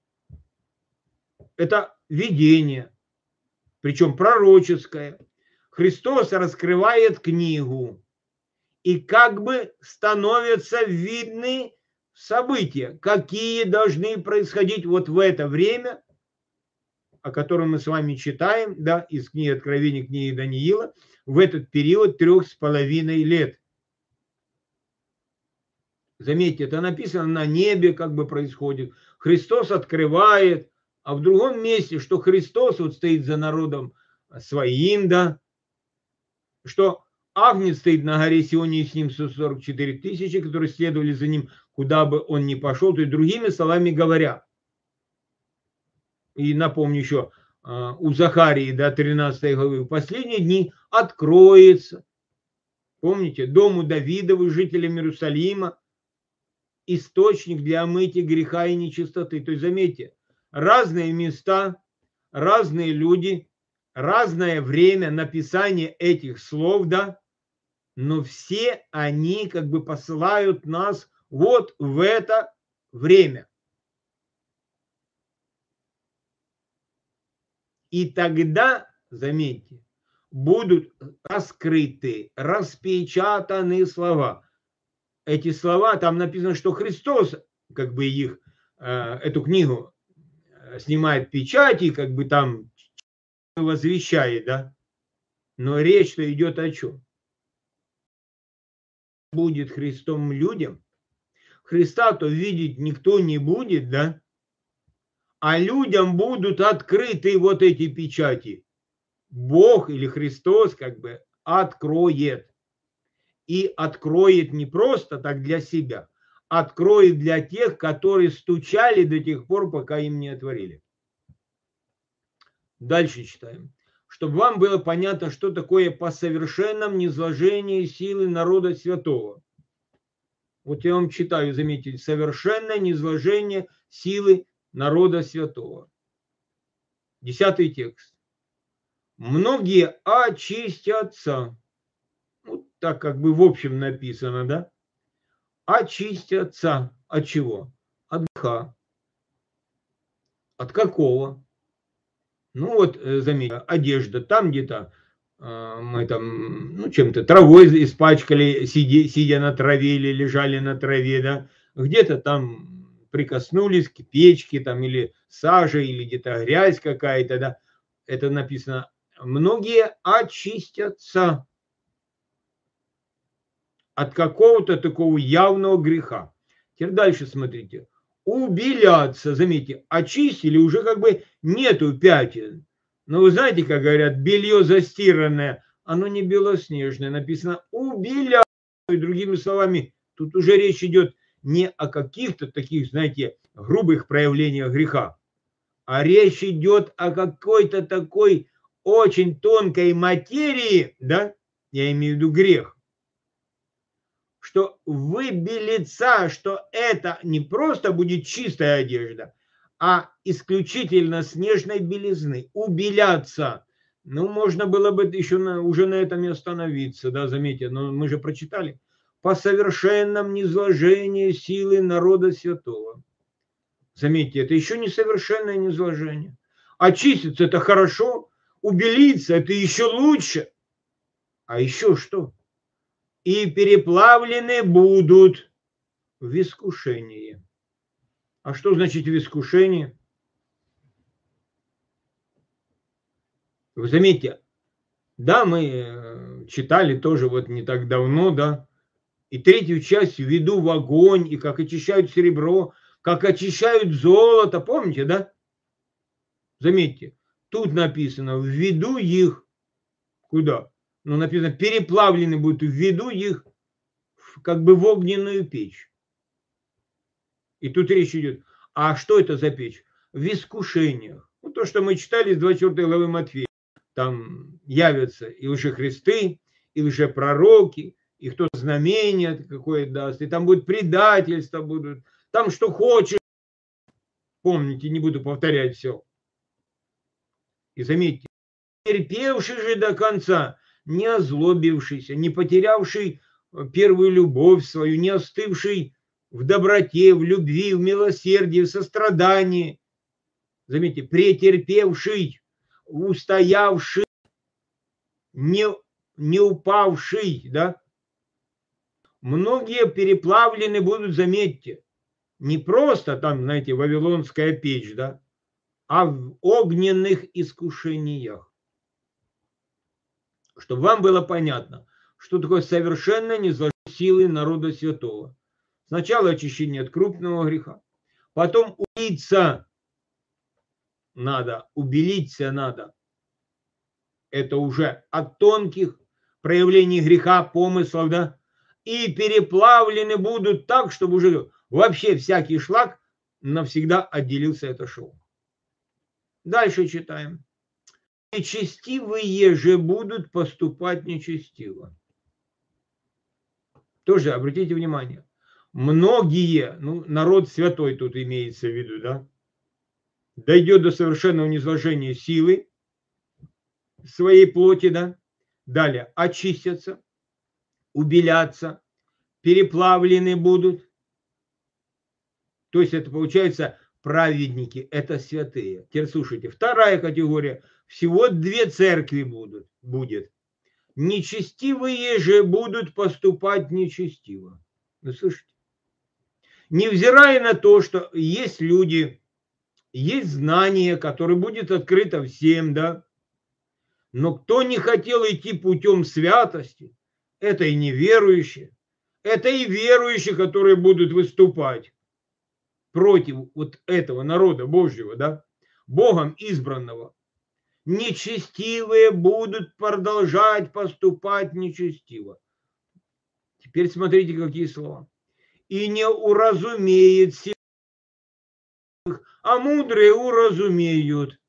Это видение, причем пророческое. Христос раскрывает книгу, и как бы становятся видны события, какие должны происходить вот в это время, о котором мы с вами читаем, да, из книги Откровения, книги Даниила, в этот период 3,5 лет. Заметьте, это написано на небе, как бы происходит. Христос открывает, а в другом месте, что Христос вот стоит за народом своим, да, что Агнец стоит на горе Сионе, и с ним 144 тысячи, которые следовали за ним, куда бы он ни пошел. То есть, другими словами говоря, и напомню еще, у Захарии, да, 13 главы, в последние дни откроется, помните, дому Давидову, жителям Иерусалима, источник для омытия греха и нечистоты. То есть, заметьте, разные места, разные люди, разное время написания этих слов, да, но все они как бы посылают нас вот в это время. И тогда, заметьте, будут раскрыты, распечатаны слова. эти слова, там написано, что Христос как бы их, эту книгу снимает печати, как бы там возвещает, да? Но речь-то идет о чем? Будет Христом людям. Христа-то видеть никто не будет, да? А людям будут открыты вот эти печати. Бог или Христос как бы откроет. И откроет не просто так для себя, откроет для тех, которые стучали до тех пор, пока им не отворили. Дальше читаем. Чтобы вам было понятно, что такое по совершенном низложении силы народа святого. Вот я вам читаю, заметьте, совершенное низложение силы народа святого. 10 текст. Многие очистятся. Вот так как бы в общем написано, да? Очистятся. От чего? От греха. От какого? Ну вот, заметьте, одежда. Там где-то мы там, ну, чем-то травой испачкали, сидя на траве или лежали на траве, да. Где-то там прикоснулись к печке там или саже, или где-то грязь какая-то, да. Это написано. Многие очистятся от какого-то такого явного греха. Теперь дальше смотрите. Убеляться, заметьте, очистили, уже как бы нету пятен. Но вы знаете, как говорят, белье застиранное, оно не белоснежное. Написано убеляться. И другими словами, тут уже речь идет не о каких-то таких, знаете, грубых проявлениях греха, а речь идет о какой-то такой очень тонкой материи, да, я имею в виду грех, что выбелится, что это не просто будет чистая одежда, а исключительно снежной белизны. Убеляться. Ну, можно было бы еще уже на этом и остановиться, да, заметьте, но мы же прочитали. По совершенном низложении силы народа святого. Заметьте, это еще не совершенное низложение. Очиститься – это хорошо, убелиться – это еще лучше. А еще что? И переплавлены будут в искушении. А что значит в искушении? Вы заметьте, да, мы читали тоже вот не так давно, да, и третью часть введу в огонь, и как очищают серебро, как очищают золото, помните, да? Заметьте, тут написано введу их, куда? Ну, написано переплавлены будут, введу их как бы в огненную печь. И тут речь идет, а что это за печь? В искушениях. Ну, то, что мы читали из 24 главы Матфея. Там явятся и лжехристы, и лжепророки, и кто знамение какое даст, и там будет предательство, будут, там что хочешь. Помните, не буду повторять все. И заметьте, терпевший же до конца, не озлобившийся, не потерявший первую любовь свою, не остывший в доброте, в любви, в милосердии, в сострадании. Заметьте, претерпевший, устоявший, не упавший, да? Многие переплавлены будут, заметьте, не просто там, знаете, вавилонская печь, да, а в огненных искушениях. Чтобы вам было понятно, что такое совершенно низложение силы народа святого. Сначала очищение от крупного греха, потом убелиться надо. Это уже от тонких проявлений греха, помыслов, да, и переплавлены будут так, чтобы уже вообще всякий шлак навсегда отделился от шелка. Дальше читаем. Нечестивые же будут поступать нечестиво. Тоже обратите внимание. Многие, ну, народ святой тут имеется в виду, да, дойдет до совершенного низложения силы своей плоти, да, далее очистятся, убелятся, переплавлены будут. То есть это получается праведники, это святые. Теперь слушайте, вторая категория, всего две церкви будет. Нечестивые же будут поступать нечестиво. Вы слышите? Невзирая на то, что есть люди, есть знание, которое будет открыто всем, да, но кто не хотел идти путем святости, это и неверующие, это и верующие, которые будут выступать против вот этого народа Божьего, да, Богом избранного. Нечестивые будут продолжать поступать нечестиво. Теперь смотрите, какие слова. И не уразумеет сильных, а мудрые уразумеют.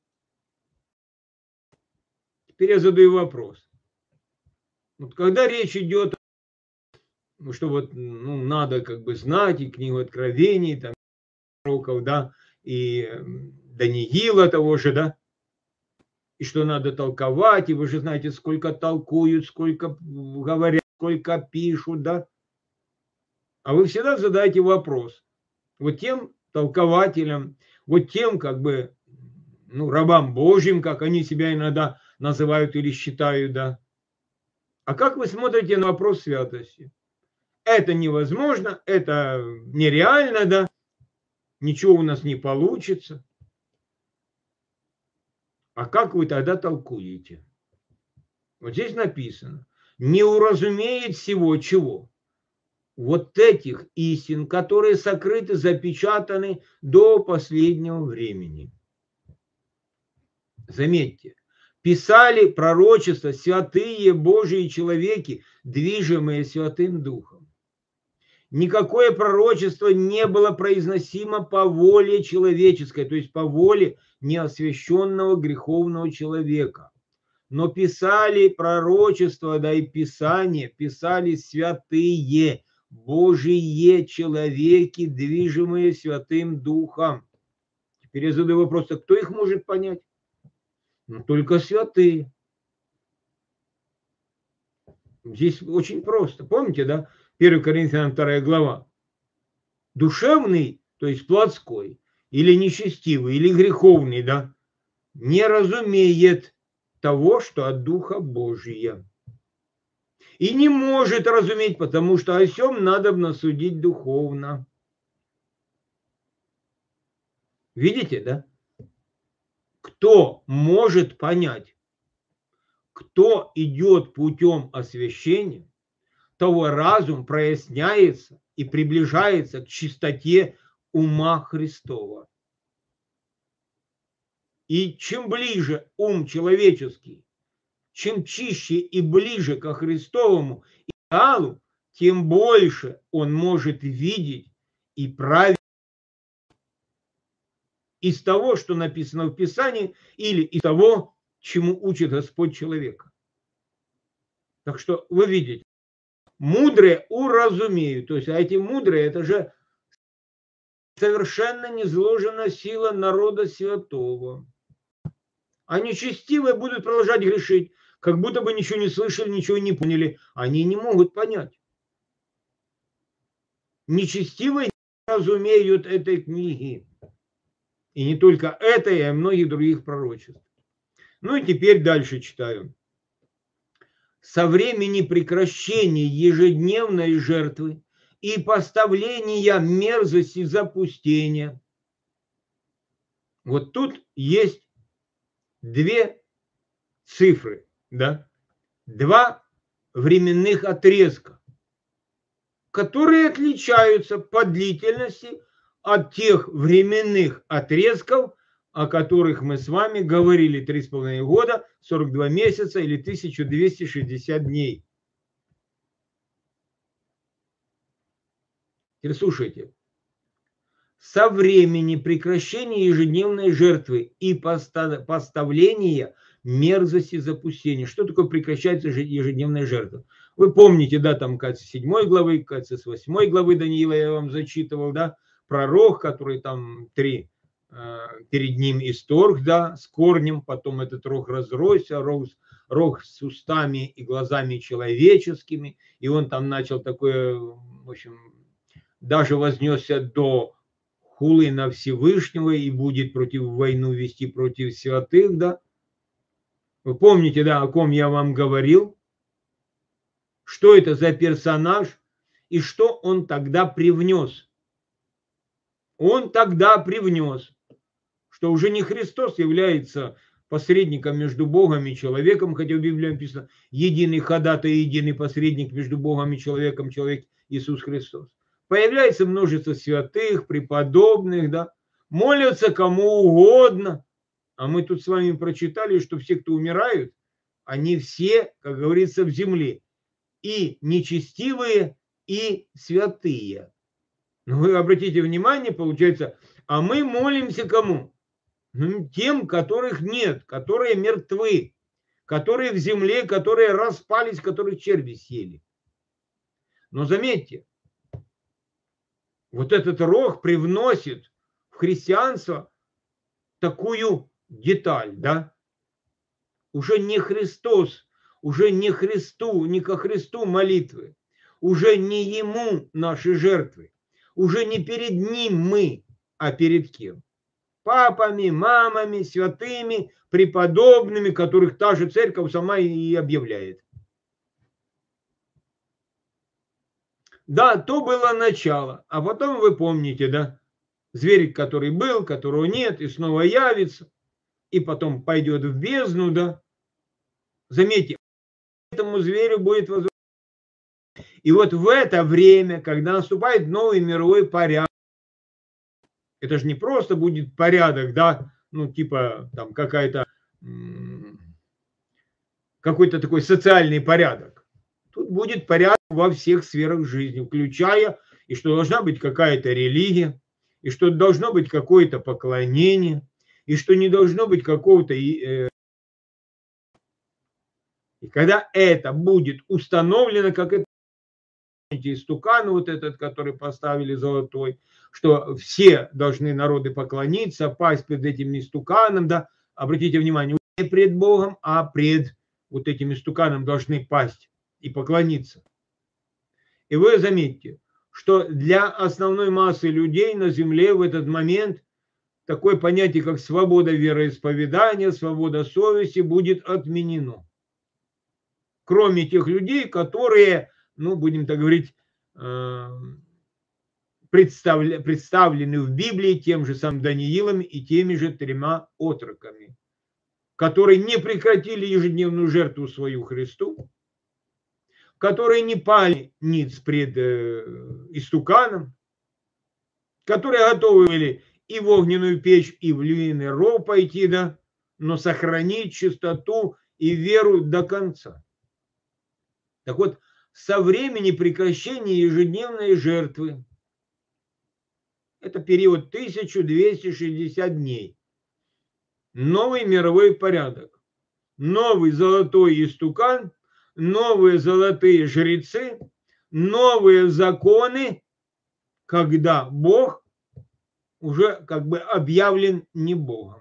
Теперь я задаю вопрос. Вот когда речь идет, что вот надо как бы знать и книгу Откровений, там, пророков, да, и Даниила того же, да, и что надо толковать, и вы же знаете, сколько толкуют, сколько говорят, сколько пишут, да. А вы всегда задаете вопрос вот тем толкователям, вот тем как бы, рабам Божьим, как они себя иногда называют или считают, да. А как вы смотрите на вопрос святости? Это невозможно, это нереально, да, ничего у нас не получится. А как вы тогда толкуете? Вот здесь написано, не уразумеет всего чего? Вот этих истин, которые сокрыты, запечатаны до последнего времени. Заметьте, писали пророчества святые Божьи человеки, движимые Святым Духом. Никакое пророчество не было произносимо по воле человеческой, то есть по воле неосвященного греховного человека. Но писали пророчества, да и Писание, писали святые Божьи человеки, движимые Святым Духом. Теперь я задаю вопрос, а кто их может понять? Только святые. Здесь очень просто. Помните, да? 1 Коринфянам 2 глава. Душевный, то есть плотской, или нечестивый, или греховный, да, не разумеет того, что от Духа Божия. И не может разуметь, потому что о сем надобно судить духовно. Видите, да? Кто может понять, кто идет путем освящения, того разум проясняется и приближается к чистоте ума Христова. И чем ближе ум человеческий, чем чище и ближе ко Христовому идеалу, тем больше он может видеть и править из того, что написано в Писании, или из того, чему учит Господь человека. Так что вы видите, мудрые уразумеют, то есть, а эти мудрые, это же совершенно низложена сила народа святого. А нечестивые будут продолжать грешить, как будто бы ничего не слышали, ничего не поняли. Они не могут понять. Нечестивые не разумеют этой книги. И не только этой, а и многих других пророчеств. Ну и теперь дальше читаю. Со времени прекращения ежедневной жертвы и поставления мерзости запустения. Вот тут есть две цифры, да, два временных отрезка, которые отличаются по длительности от тех временных отрезков, о которых мы с вами говорили 3,5 года, 42 месяца или 1260 дней. Теперь слушайте. Со времени прекращения ежедневной жертвы и поставления мерзости запустения. Что такое прекращается ежедневная жертва? Вы помните, да, там, кажется, 7 главы, кажется, с 8 главы Даниила я вам зачитывал, да, пророк, который там перед ним исторг, да, с корнем, потом этот рог разросся, рог с устами и глазами человеческими, и он там начал такое, в общем, даже вознесся до хулы на Всевышнего и будет войну вести против святых, да. Вы помните, да, о ком я вам говорил? Что это за персонаж? И что он тогда привнес? Он тогда привнес, что уже не Христос является посредником между Богом и человеком, хотя в Библии написано единый ходатай, единый посредник между Богом и человеком, человек Иисус Христос. Появляется множество святых, преподобных, да, молятся кому угодно. А мы тут с вами прочитали, что все, кто умирают, они все, как говорится, в земле. И нечестивые, и святые. Но вы обратите внимание, получается, а мы молимся кому? Тем, которых нет, которые мертвы, которые в земле, которые распались, которых черви съели. Но заметьте, вот этот рог привносит в христианство такую деталь, да? Уже не Христос, уже не Христу, не ко Христу молитвы, уже не Ему наши жертвы, уже не перед Ним мы, а перед кем? Папами, мамами, святыми, преподобными, которых та же церковь сама и объявляет. Да, то было начало, а потом вы помните, да, зверь, который был, которого нет, и снова явится, и потом пойдет в бездну, да. Заметьте, этому зверю будет возвращаться. И вот в это время, когда наступает новый мировой порядок, это же не просто будет порядок, да, ну типа там какой-то такой социальный порядок. Тут будет порядок во всех сферах жизни, включая, и что должна быть какая-то религия, и что должно быть какое-то поклонение, и что не должно быть какого-то... И когда это будет установлено, как это истукан вот этот, который поставили золотой, что все должны народы поклониться, пасть перед этим истуканом, да, обратите внимание, не пред Богом, а пред вот этим истуканом должны пасть и поклониться. И вы заметьте, что для основной массы людей на земле в этот момент такое понятие, как свобода вероисповедания, свобода совести будет отменено. Кроме тех людей, которые, ну, будем так говорить, представлены в Библии тем же самым Даниилом и теми же 3 отроками, которые не прекратили ежедневную жертву свою Христу, которые не пали ниц пред истуканом, которые готовы были и в огненную печь, и в львиный ров пойти, да, но сохранить чистоту и веру до конца. Так вот, со времени прекращения ежедневной жертвы, это период 1260 дней, новый мировой порядок, новый золотой истукан, новые золотые жрецы, новые законы, когда Бог уже как бы объявлен не Богом.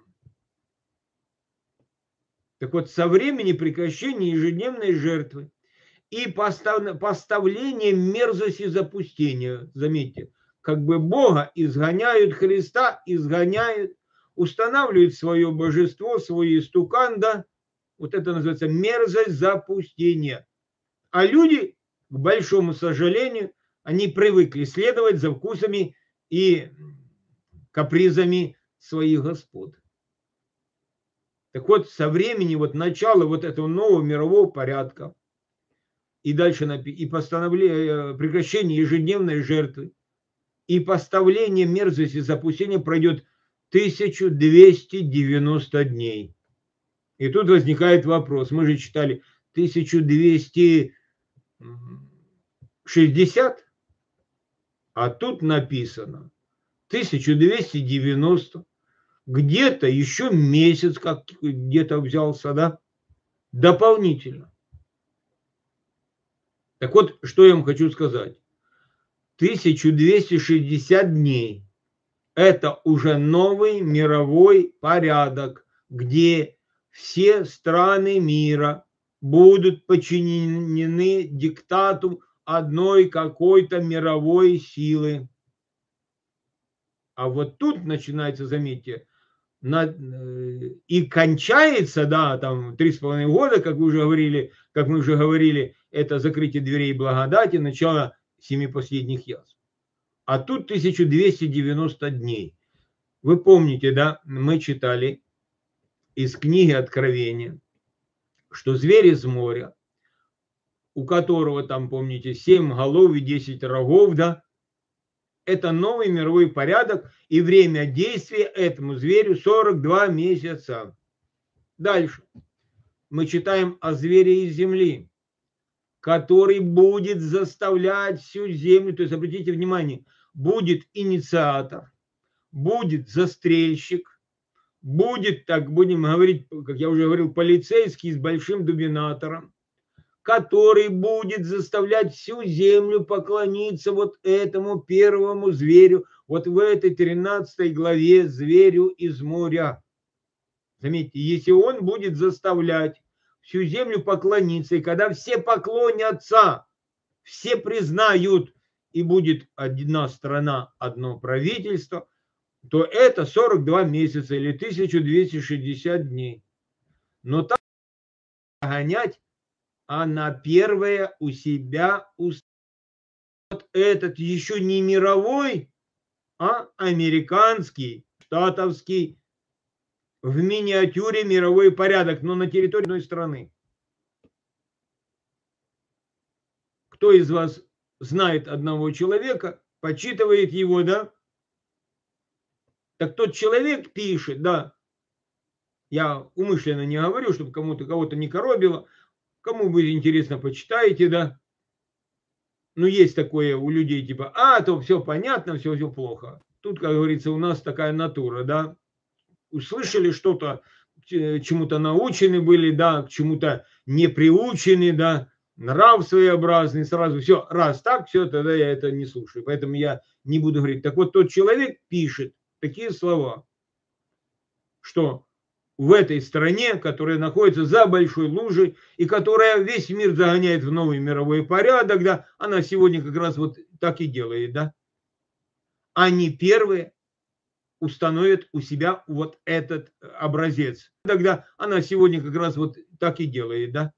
Так вот, со времени прекращения ежедневной жертвы и поставление мерзости запустения, заметьте, как бы Бога изгоняют, Христа изгоняют, устанавливают свое божество, свой истукан, да, вот это называется мерзость запустения. А люди, к большому сожалению, они привыкли следовать за вкусами и капризами своих господ. Так вот, со времени вот начала вот этого нового мирового порядка и дальше и постановление прекращения ежедневной жертвы и поставление мерзости запустения пройдет 1290 дней. И тут возникает вопрос. Мы же читали 1260, а тут написано 1290. Где-то еще месяц, как где-то взялся, да, дополнительно. Так вот, что я вам хочу сказать. 1260 дней – это уже новый мировой порядок, где все страны мира будут подчинены диктату одной какой-то мировой силы. А вот тут начинается, заметьте, и кончается, да, там 3,5 года, как мы уже говорили, это закрытие дверей благодати, начало 7 последних язв. А тут 1290 дней. Вы помните, да, мы читали из книги Откровения, что зверь из моря, у которого там, помните, 7 голов и 10 рогов, да, это новый мировой порядок, и время действия этому зверю 42 месяца. Дальше. Мы читаем о звере из земли, который будет заставлять всю землю, то есть, обратите внимание, будет инициатор, будет застрельщик, будет, так будем говорить, как я уже говорил, полицейский с большим дубинатором, который будет заставлять всю землю поклониться вот этому первому зверю, вот в этой 13 главе, зверю из моря. Заметьте, если он будет заставлять всю землю поклониться, и когда все поклонятся, все признают, и будет одна страна, одно правительство, то это 42 месяца или 1260 дней. Но так гонять, а на первое у себя вот этот еще не мировой, а американский, штатовский, в миниатюре мировой порядок, но на территории одной страны. Кто из вас знает одного человека, почитывает его, да? Так тот человек пишет, да, я умышленно не говорю, чтобы кого-то не коробило, кому будет интересно, почитайте, да. Ну, есть такое у людей, типа, то все понятно, все плохо. Тут, как говорится, у нас такая натура, да. Услышали что-то, чему-то научены были, да, к чему-то не приучены, да, нрав своеобразный, сразу все, раз так, все, тогда я это не слушаю. Поэтому я не буду говорить. Так вот, тот человек пишет такие слова, что в этой стране, которая находится за большой лужей и которая весь мир загоняет в новый мировой порядок, да, она сегодня как раз вот так и делает, да. Они первые установят у себя вот этот образец. Тогда она сегодня как раз вот так и делает, да.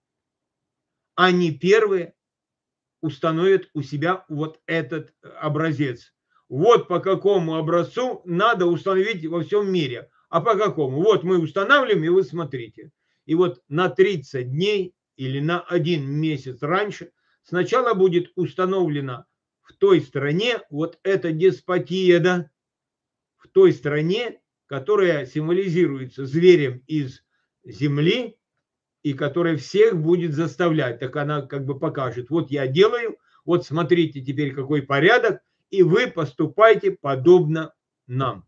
Они первые установят у себя вот этот образец. Вот по какому образцу надо установить во всем мире. А по какому? Вот мы устанавливаем, и вы смотрите. И вот на 30 дней или на 1 месяц раньше сначала будет установлена в той стране вот эта деспотия, да, в той стране, которая символизируется зверем из земли и которая всех будет заставлять. Так она как бы покажет, вот я делаю, вот смотрите теперь какой порядок, и вы поступайте подобно нам.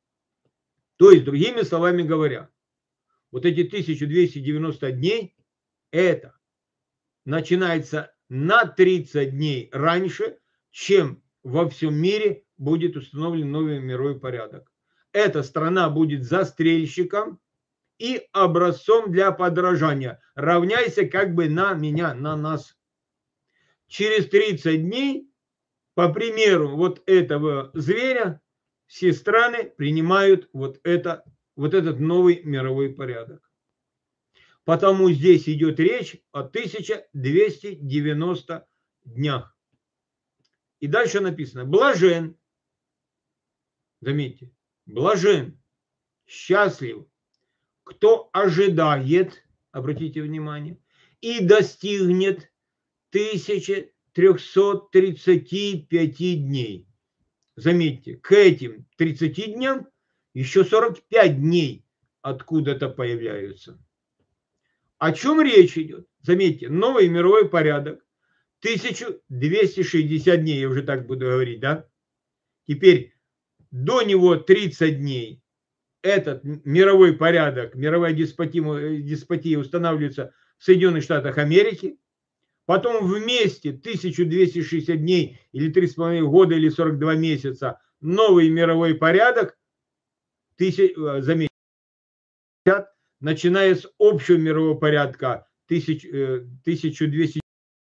То есть, другими словами говоря, вот эти 1290 дней, это начинается на 30 дней раньше, чем во всем мире будет установлен новый мировой порядок. Эта страна будет застрельщиком и образцом для подражания. Равняйся как бы на меня, на нас. Через 30 дней, по примеру вот этого зверя, все страны принимают вот этот новый мировой порядок. Потому здесь идет речь о 1290 днях. И дальше написано: блажен, заметьте, блажен, счастлив, кто ожидает, обратите внимание, и достигнет 1335 дней. Заметьте, к этим 30 дням еще 45 дней откуда-то появляются. О чем речь идет? Заметьте, новый мировой порядок, 1260 дней, я уже так буду говорить, да? Теперь до него 30 дней этот мировой порядок, мировая деспотия устанавливается в Соединенных Штатах Америки. Потом вместе 1260 дней или 3,5 года или 42 месяца новый мировой порядок, заметьте, начиная с общего мирового порядка 1200,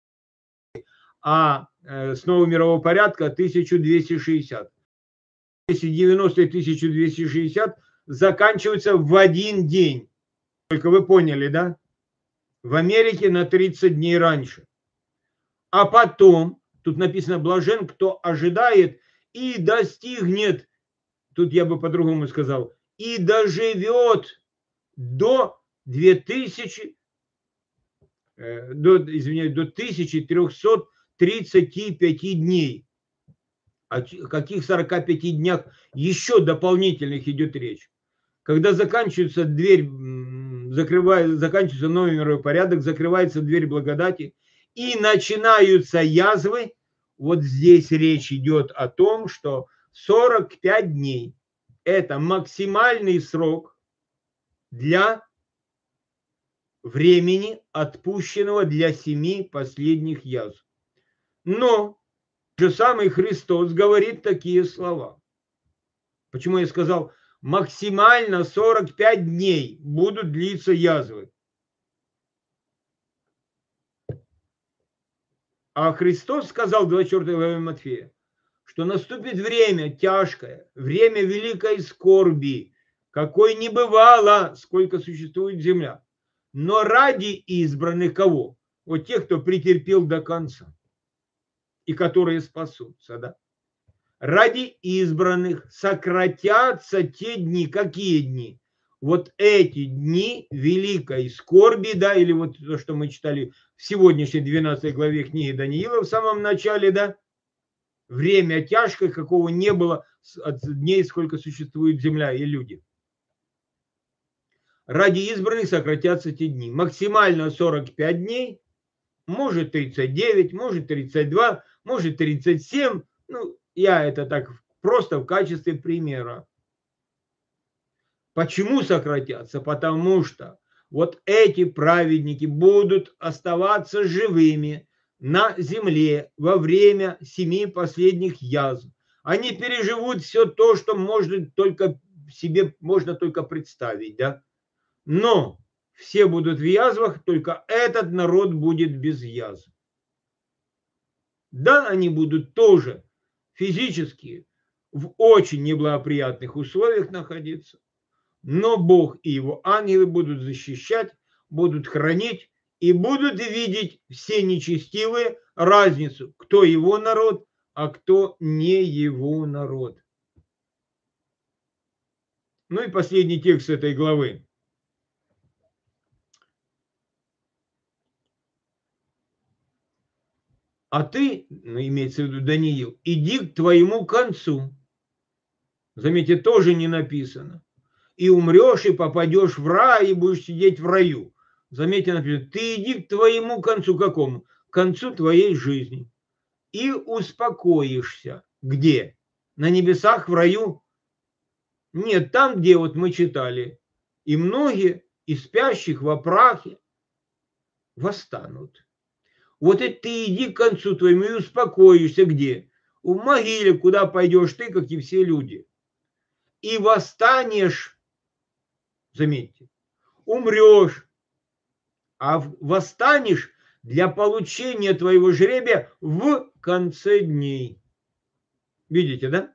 а с нового мирового порядка 1260. 290 и 1260 заканчиваются в один день. Только вы поняли, да? В Америке на 30 дней раньше. А потом, Тут написано блажен, кто ожидает и достигнет, тут я бы по-другому сказал, и доживет до 1335 дней. О каких 45 днях еще дополнительных идет речь? Когда заканчивается дверь, заканчивается новый мировой порядок, закрывается дверь благодати и начинаются язвы, вот здесь речь идет о том, что 45 дней – это максимальный срок для времени, отпущенного для 7 последних язв. Но же самый Христос говорит такие слова. Почему я сказал, максимально 45 дней будут длиться язвы. А Христос сказал в 24 главе Матфея, что наступит время тяжкое, время великой скорби, какой не бывало, сколько существует земля. Но ради избранных кого? Вот тех, кто претерпел до конца и которые спасутся, да? Ради избранных сократятся те дни. Какие дни? Вот эти дни великой скорби, да, или вот то, что мы читали в сегодняшней 12 главе книги Даниила в самом начале, да, время тяжкое, какого не было от дней, сколько существует земля и люди. Ради избранных сократятся те дни. Максимально 45 дней, может 39, может 32, может 37, ну, я это так просто в качестве примера. Почему сократятся? Потому что вот эти праведники будут оставаться живыми на земле во время 7 последних язв. Они переживут все то, что можно только себе можно только представить, да? Но все будут в язвах, только этот народ будет без язв. Да, они будут тоже физически в очень неблагоприятных условиях находиться, но Бог и его ангелы будут защищать, будут хранить и будут видеть все нечестивые разницу, кто его народ, а кто не его народ. Ну и последний текст этой главы. А ты, ну, имеется в виду Даниил, иди к твоему концу. Заметьте, тоже не написано. И умрешь, и попадешь в рай, и будешь сидеть в раю. Заметьте, например, ты иди к твоему концу. Какому? К концу твоей жизни. И успокоишься. Где? На небесах, в раю? Нет, там, где вот мы читали. И многие из спящих во прахе восстанут. Вот и ты иди к концу твоему и успокоишься. Где? В могиле, куда пойдешь ты, как и все люди. И восстанешь, заметьте, умрешь, а восстанешь для получения твоего жребия в конце дней. Видите, да?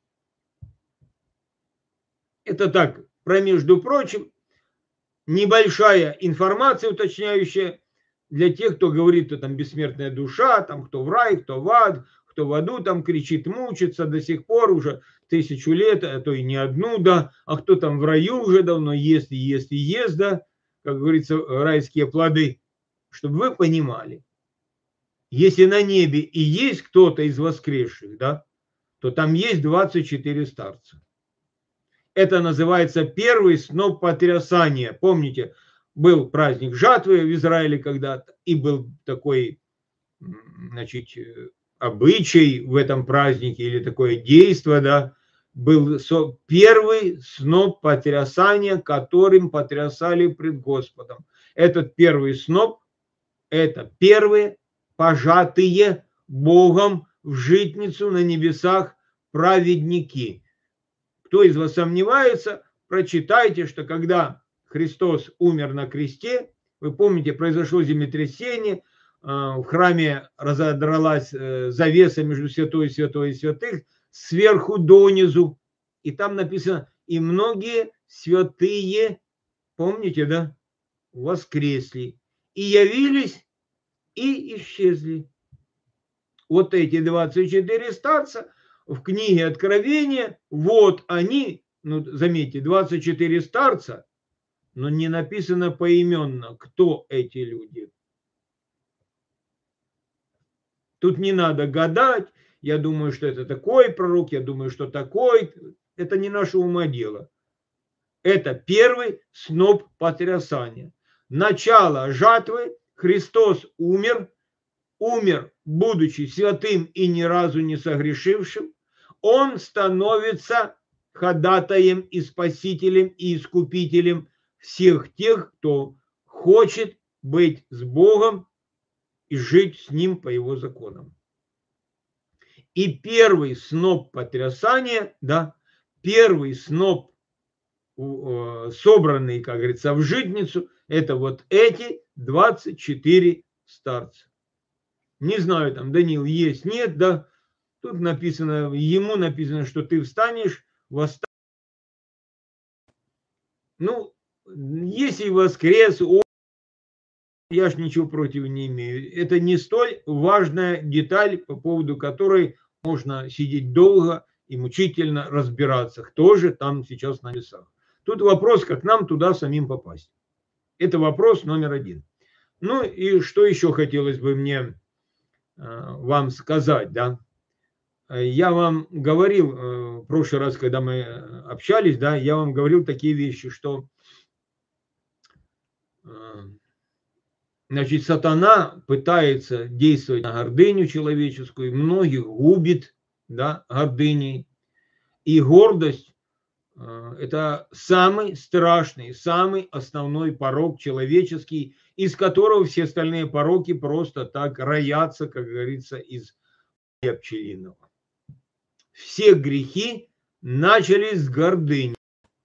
Это так, про между прочим, небольшая информация уточняющая для тех, кто говорит, что там бессмертная душа, там кто в рай, кто в ад, кто в аду там кричит, мучится до сих пор уже 1000 лет, а то и не одну, да, а кто там в раю уже давно ест и ест и ест, да, как говорится, райские плоды, чтобы вы понимали, если на небе и есть кто-то из воскресших, да, то там есть 24 старца. Это называется первый сноп потрясания. Помните, был праздник жатвы в Израиле когда-то, и был такой, значит, обычай в этом празднике или такое действие, да, был первый сноп потрясания, которым потрясали пред Господом. Этот первый сноп – это первые пожатые Богом в житницу на небесах праведники. Кто из вас сомневается, прочитайте, что когда Христос умер на кресте, вы помните, произошло землетрясение, в храме разодралась завеса между святой и святой и святых сверху донизу. И там написано, и многие святые, помните, да, воскресли. И явились, и исчезли. Вот эти 24 старца в книге Откровения, вот они, ну, заметьте, 24 старца, но не написано поименно, кто эти люди. Тут не надо гадать, я думаю, что это такой пророк, я думаю, что такой. Это не наше умодело. Это первый сноп потрясания. Начало жатвы, Христос умер, будучи святым и ни разу не согрешившим, он становится ходатаем и спасителем и искупителем всех тех, кто хочет быть с Богом и жить с Ним по Его законам. И первый сноп потрясания, да, первый сноп, собранный, как говорится, в житницу, это вот эти 24 старца. Не знаю, там Даниил есть, нет, да. Тут написано, ему написано, что ты встанешь, восстанешь. Ну, если воскрес, я ж ничего против не имею. Это не столь важная деталь, по поводу которой можно сидеть долго и мучительно разбираться, кто же там сейчас на небесах. Тут вопрос, как нам туда самим попасть. Это вопрос номер один. Ну и что еще хотелось бы мне вам сказать, да? Я вам говорил в прошлый раз, когда мы общались, да, я вам говорил такие вещи, что значит, сатана пытается действовать на гордыню человеческую, многих губит, да, гордыней. И гордость – это самый страшный, самый основной порок человеческий, из которого все остальные пороки просто так роятся, как говорится, из пчелиного. Все грехи начались с гордыни.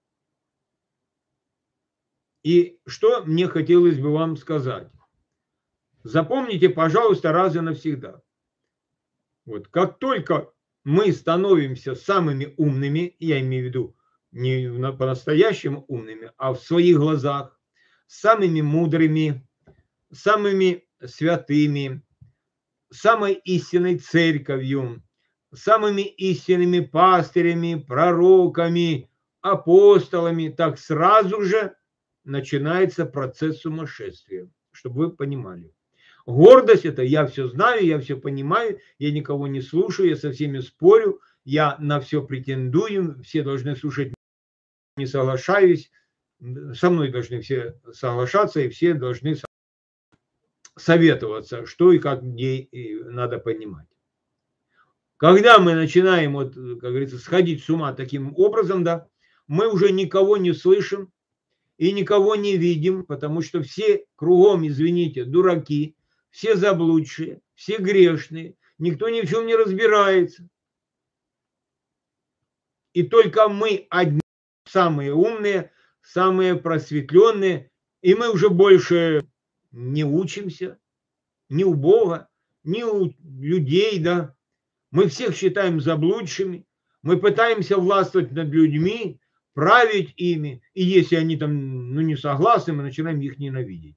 И что мне хотелось бы вам сказать? Запомните, пожалуйста, раз и навсегда. Вот как только мы становимся самыми умными, я имею в виду не по-настоящему умными, а в своих глазах, самыми мудрыми, самыми святыми, самой истинной церковью, самыми истинными пастырями, пророками, апостолами, так сразу же начинается процесс сумасшествия, чтобы вы понимали. Гордость – это я все знаю, я все понимаю, я никого не слушаю, я со всеми спорю, я на все претендую, все должны слушать, не соглашаюсь, со мной должны все соглашаться, и все должны советоваться, что и как, где надо понимать. Когда мы начинаем, вот, как говорится, сходить с ума таким образом, да, мы уже никого не слышим и никого не видим, потому что все кругом, извините, дураки, все заблудшие, все грешные, никто ни в чем не разбирается. И только мы одни самые умные, самые просветленные, и мы уже больше не учимся, ни у Бога, ни у людей, да. Мы всех считаем заблудшими, мы пытаемся властвовать над людьми, править ими, и если они там не согласны, мы начинаем их ненавидеть.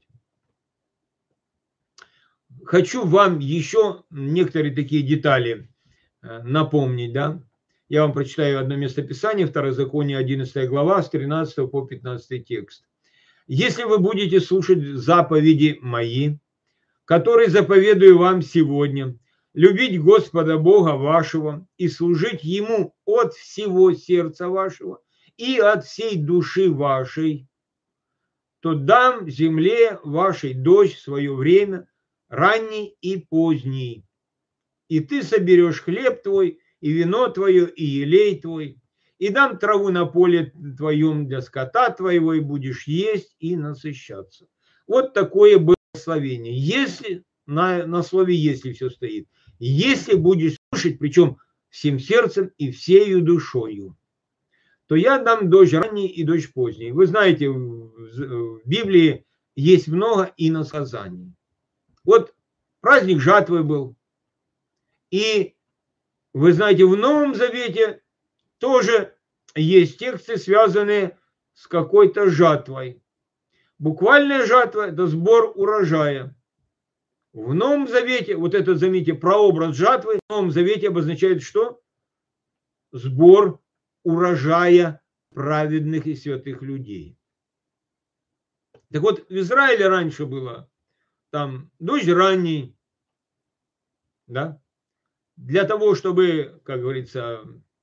Хочу вам еще некоторые такие детали напомнить, да. Я вам прочитаю одно местописание, Второзаконие, 11 глава, с 13 по 15 текст. «Если вы будете слушать заповеди мои, которые заповедую вам сегодня, любить Господа Бога вашего и служить Ему от всего сердца вашего и от всей души вашей, то дам земле вашей дождь в свое время, ранний и поздний. И ты соберешь хлеб твой, и вино твое, и елей твой, и дам траву на поле твоем для скота твоего, и будешь есть и насыщаться». Вот такое благословение. Если на слове «если» все стоит. Если будешь слушать, причем всем сердцем и всею душою, то я дам дождь ранний и дождь поздний. Вы знаете, в Библии есть много иносказаний. Вот праздник жатвы был. И вы знаете, в Новом Завете тоже есть тексты, связанные с какой-то жатвой. Буквальная жатва – это сбор урожая. В Новом Завете, вот это, заметьте, прообраз жатвы, в Новом Завете обозначает что? Сбор урожая праведных и святых людей. Так вот, в Израиле раньше было там дождь ранний, да, для того, чтобы, как говорится,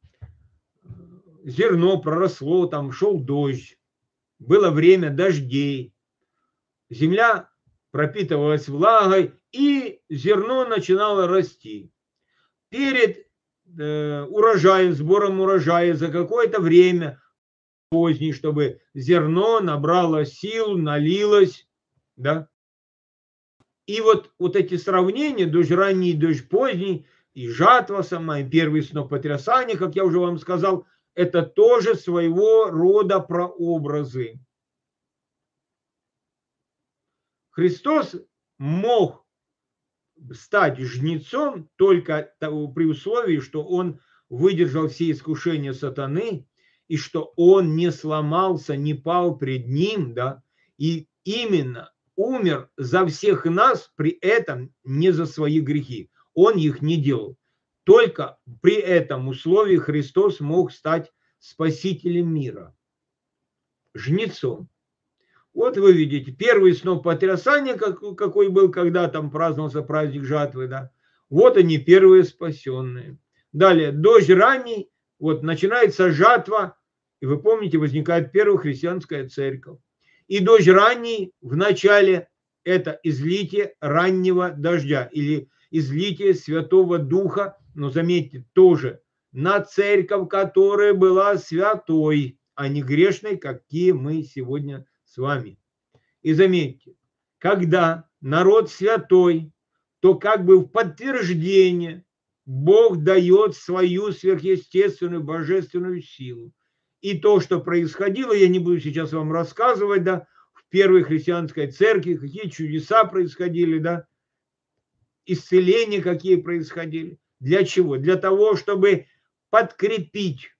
зерно проросло, там шел дождь, было время дождей, земля пропитывалась влагой, и зерно начинало расти. Перед урожаем, сбором урожая за какое-то время поздний, чтобы зерно набрало сил, налилось, да. И вот эти сравнения, дождь ранний, дождь поздний, и жатва сама, и первый снопотрясание, как я уже вам сказал, это тоже своего рода прообразы. Христос мог стать жнецом только при условии, что он выдержал все искушения сатаны, и что он не сломался, не пал пред ним, да, и именно умер за всех нас, при этом не за свои грехи. Он их не делал. Только при этом условии Христос мог стать спасителем мира, жнецом. Вот вы видите, первый снопотрясание, какой был, когда там праздновался праздник жатвы, да. Вот они, первые спасенные. Далее, дождь ранний, вот начинается жатва, и вы помните, возникает первая христианская церковь. И дождь ранний в начале – это излитие раннего дождя или излитие Святого Духа, но заметьте, тоже на церковь, которая была святой, а не грешной, какие мы сегодня с вами. И заметьте, когда народ святой, то как бы в подтверждение Бог дает свою сверхъестественную божественную силу. И то, что происходило, я не буду сейчас вам рассказывать, да, в первой христианской церкви, какие чудеса происходили, да, исцеления какие происходили. Для чего? Для того, чтобы подкрепить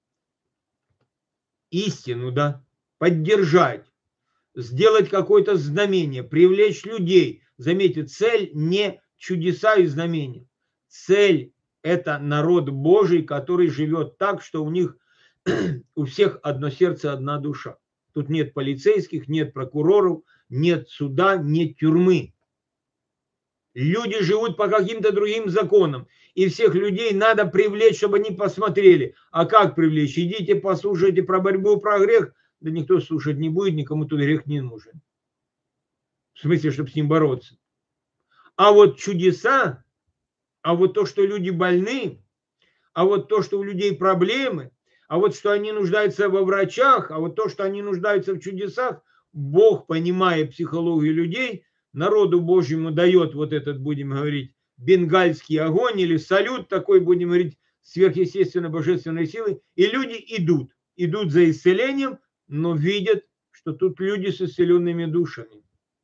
истину, да, поддержать, сделать какое-то знамение, привлечь людей. Заметьте, цель не чудеса и знамения. Цель – это народ Божий, который живет так, что у них у всех одно сердце, одна душа. Тут нет полицейских, нет прокуроров, нет суда, нет тюрьмы. Люди живут по каким-то другим законам. И всех людей надо привлечь, чтобы они посмотрели. А как привлечь? Идите послушайте про борьбу, про грех. Да никто слушать не будет, никому тут грех не нужен. В смысле, чтобы с ним бороться. А вот чудеса, а вот то, что люди больны, а вот то, что у людей проблемы, а вот что они нуждаются во врачах, а вот то, что они нуждаются в чудесах, Бог, понимая психологию людей, народу Божьему дает вот этот, будем говорить, бенгальский огонь или салют такой, будем говорить, сверхъестественной божественной силы, и люди идут за исцелением, но видят, что тут люди с исцеленными душами.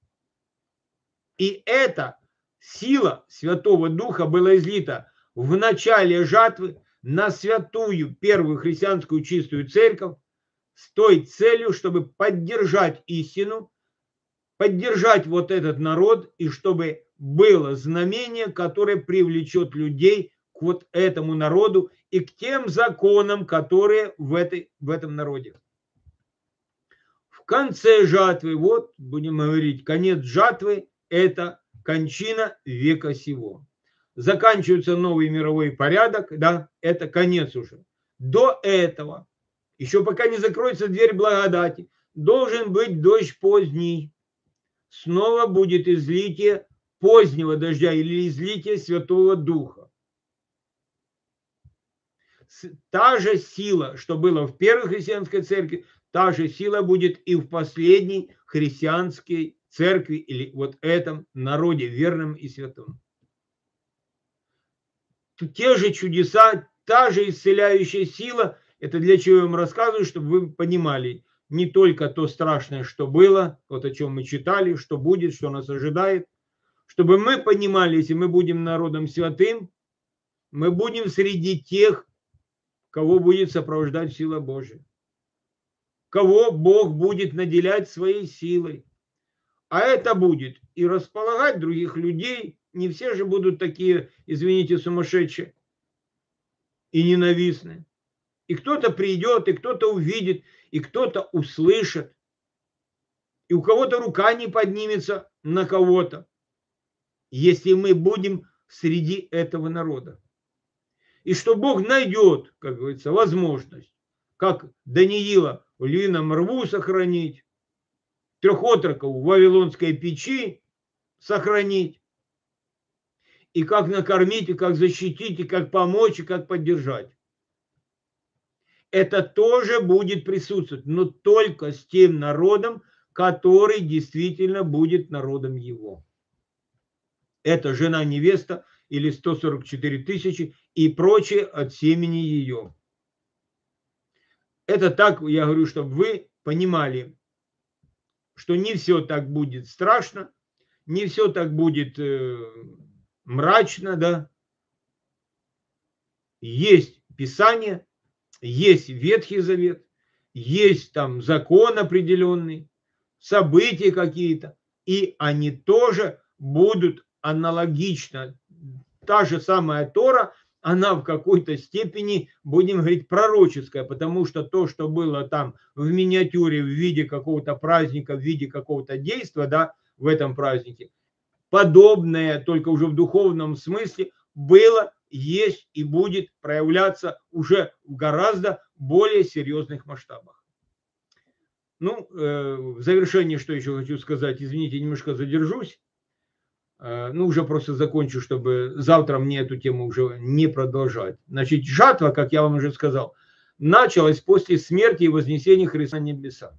И эта сила Святого Духа была излита в начале жатвы на святую первую христианскую чистую церковь с той целью, чтобы поддержать истину, поддержать вот этот народ, и чтобы было знамение, которое привлечет людей к вот этому народу и к тем законам, которые в этом народе. В конце жатвы, вот будем говорить, конец жатвы – это кончина века сего. Заканчивается новый мировой порядок, да, это конец уже. До этого, еще пока не закроется дверь благодати, должен быть дождь поздний. Снова будет излитие позднего дождя или излитие Святого Духа. Та же сила, что была в первой христианской церкви, та же сила будет и в последней христианской церкви или вот этом народе верном и святом. Те же чудеса, та же исцеляющая сила, это для чего я вам рассказываю, чтобы вы понимали не только то страшное, что было, вот о чем мы читали, что будет, что нас ожидает, чтобы мы понимали, если мы будем народом святым, мы будем среди тех, кого будет сопровождать сила Божия, кого Бог будет наделять своей силой. А это будет и располагать других людей. Не все же будут такие, извините, сумасшедшие и ненавистные. И кто-то придет, и кто-то увидит, и кто-то услышит. И у кого-то рука не поднимется на кого-то, если мы будем среди этого народа. И что Бог найдет, как говорится, возможность, как Даниила в львином рву сохранить, 3 отроков в Вавилонской печи сохранить, и как накормить, и как защитить, и как помочь, и как поддержать. Это тоже будет присутствовать, но только с тем народом, который действительно будет народом его. Это жена, невеста или 144 тысячи и прочее от семени ее. Это так, я говорю, чтобы вы понимали, что не все так будет страшно, не все так будет мрачно, да. Есть Писание, есть Ветхий Завет, есть там закон определенный, события какие-то, и они тоже будут аналогично. Та же самая Тора, она в какой-то степени, будем говорить, пророческая, потому что то, что было там в миниатюре в виде какого-то праздника, в виде какого-то действия, да, в этом празднике, подобное, только уже в духовном смысле, было, есть и будет проявляться уже в гораздо более серьезных масштабах. Ну, в завершение, что еще хочу сказать, извините, немножко задержусь. Ну, уже просто закончу, чтобы завтра мне эту тему уже не продолжать. Значит, жатва, как я вам уже сказал, началась после смерти и вознесения Христа на небеса.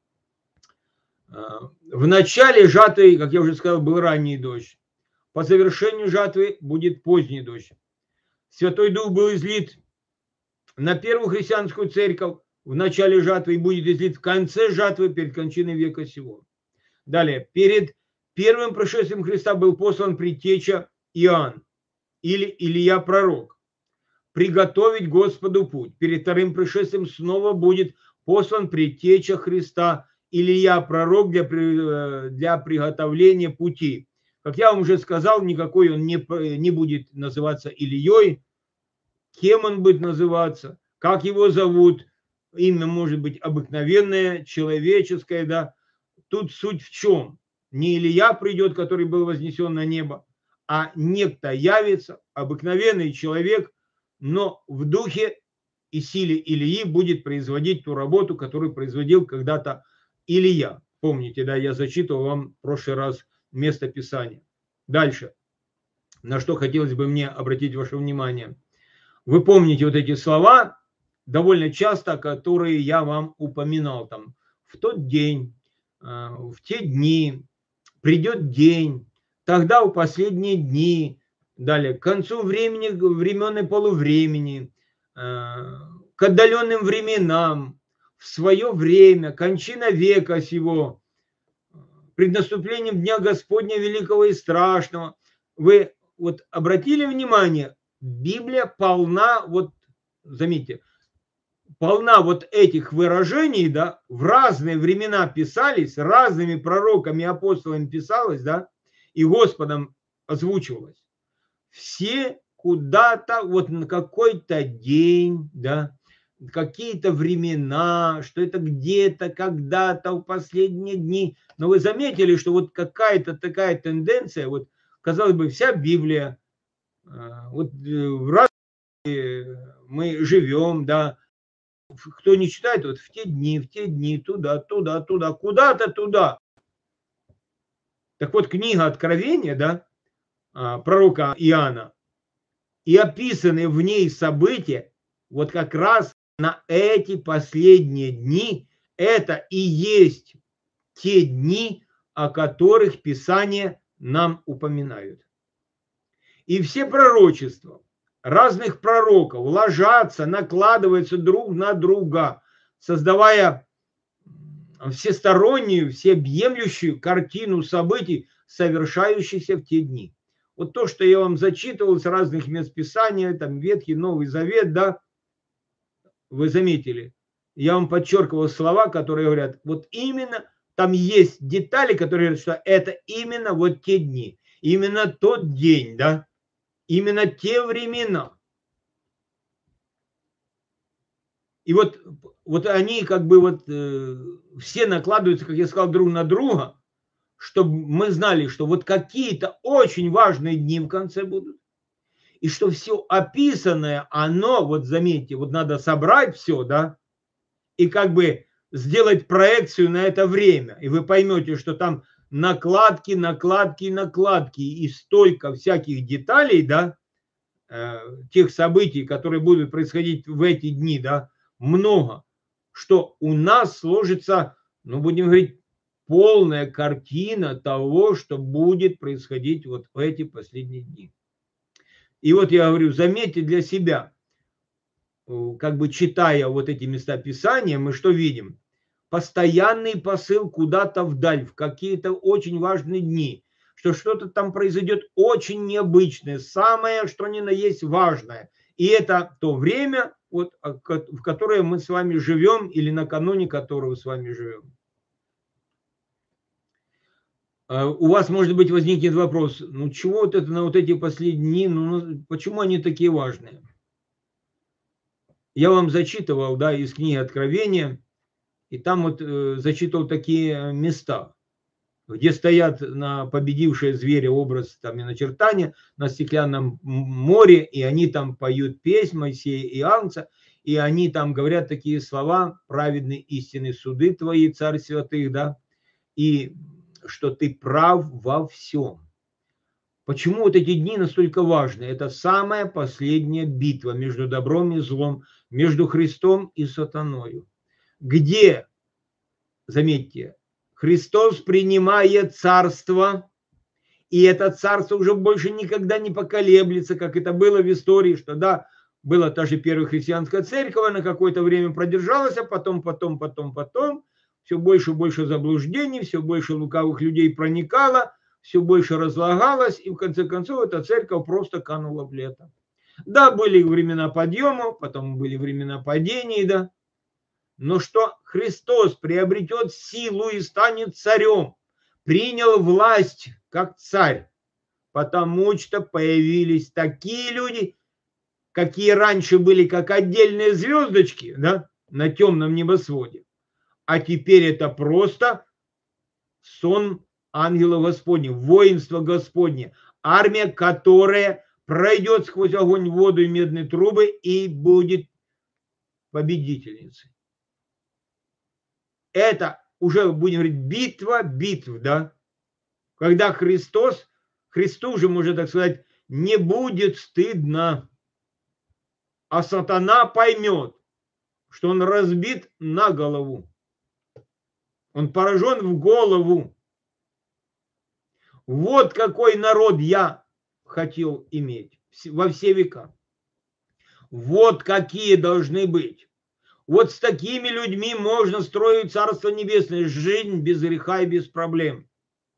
В начале жатвы, как я уже сказал, был ранний дождь. По завершению жатвы будет поздний дождь. Святой Дух был излит на первую христианскую церковь в начале жатвы и будет излит в конце жатвы перед кончиной века сего. Далее, перед первым пришествием Христа был послан предтеча Иоанн или Илия пророк. Приготовить Господу путь. Перед вторым пришествием снова будет послан предтеча Христа Илия пророк для приготовления пути. Как я вам уже сказал, никакой он не будет называться Ильей. Кем он будет называться, как его зовут, имя может быть обыкновенное, человеческое, да. Тут суть в чем? Не Илия придет, который был вознесен на небо, а некто явится, обыкновенный человек, но в духе и силе Илии будет производить ту работу, которую производил когда-то Илия. Помните, да, я зачитывал вам в прошлый раз место Писания. Дальше. На что хотелось бы мне обратить ваше внимание. Вы помните вот эти слова, довольно часто, которые я вам упоминал. Там, в тот день, в те дни, придет день, тогда в последние дни, далее, к концу времени, времен и полувремени, к отдаленным временам, в свое время, кончина века сего, пред наступлением Дня Господня великого и страшного. Вы вот обратили внимание, Библия полна, вот заметьте, полна вот этих выражений, да, в разные времена писались, разными пророками и апостолами писалось, да, и Господом озвучивалось. Все куда-то, вот на какой-то день, да, какие-то времена, что это где-то, когда-то, в последние дни. Но вы заметили, что вот какая-то такая тенденция, вот, казалось бы, вся Библия, вот в разные мы живем, да, кто не читает, вот в те дни, туда, куда-то туда. Так вот, книга Откровения, да, пророка Иоанна, и описаны в ней события, вот как раз на эти последние дни, это и есть те дни, о которых Писание нам упоминают. И все пророчества разных пророков ложатся, накладываются друг на друга, создавая всестороннюю, всеобъемлющую картину событий, совершающихся в те дни. Вот то, что я вам зачитывал с разных мест Писания, там Ветхий, Новый Завет, да, вы заметили, я вам подчеркивал слова, которые говорят, вот именно там есть детали, которые говорят, что это именно вот те дни, именно тот день, да, именно те времена. И вот они как бы вот все накладываются, как я сказал, друг на друга, чтобы мы знали, что вот какие-то очень важные дни в конце будут, и что все описанное, оно, вот заметьте, вот надо собрать все, да, и как бы сделать проекцию на это время, и вы поймете, что там накладки, накладки, накладки, и столько всяких деталей, да, тех событий, которые будут происходить в эти дни, да, много, что у нас сложится, ну, будем говорить, полная картина того, что будет происходить вот в эти последние дни. И вот я говорю, заметьте для себя, как бы читая вот эти места Писания, мы что видим? Постоянный посыл куда-то вдаль, в какие-то очень важные дни, что что-то там произойдет очень необычное, самое, что ни на есть важное. И это то время, вот, в которое мы с вами живем или накануне которого с вами живем. У вас, может быть, возникнет вопрос, ну чего вот это на вот эти последние дни, ну почему они такие важные? Я вам зачитывал, да, из книги Откровения, и там вот зачитывал такие места, где стоят на победившие зверя образ там и начертания на стеклянном море, и они там поют песнь Моисея и Агнца, и они там говорят такие слова: праведны истинные суды твои, царь святых, да, и что ты прав во всем. Почему вот эти дни настолько важны? Это самая последняя битва между добром и злом, между Христом и сатаною, где, заметьте, Христос принимает царство, и это царство уже больше никогда не поколеблется, как это было в истории, что да, была та же первая христианская церковь, она какое-то время продержалась, а потом, все больше и больше заблуждений, все больше лукавых людей проникало, все больше разлагалось, и в конце концов эта церковь просто канула в лето. Да, были времена подъема, потом были времена падений, да, но что Христос приобретет силу и станет царем, принял власть как царь, потому что появились такие люди, какие раньше были как отдельные звездочки, да, на темном небосводе, а теперь это просто сон ангела Господня, воинство Господне, армия, которая пройдет сквозь огонь, воду и медные трубы и будет победительницей. Это уже, будем говорить, битва битв, да? Когда Христу же, можно так сказать, не будет стыдно, а сатана поймет, что он разбит на голову. Он поражен в голову. Вот какой народ я хотел иметь во все века. Вот какие должны быть. Вот с такими людьми можно строить Царство Небесное, жизнь без греха и без проблем.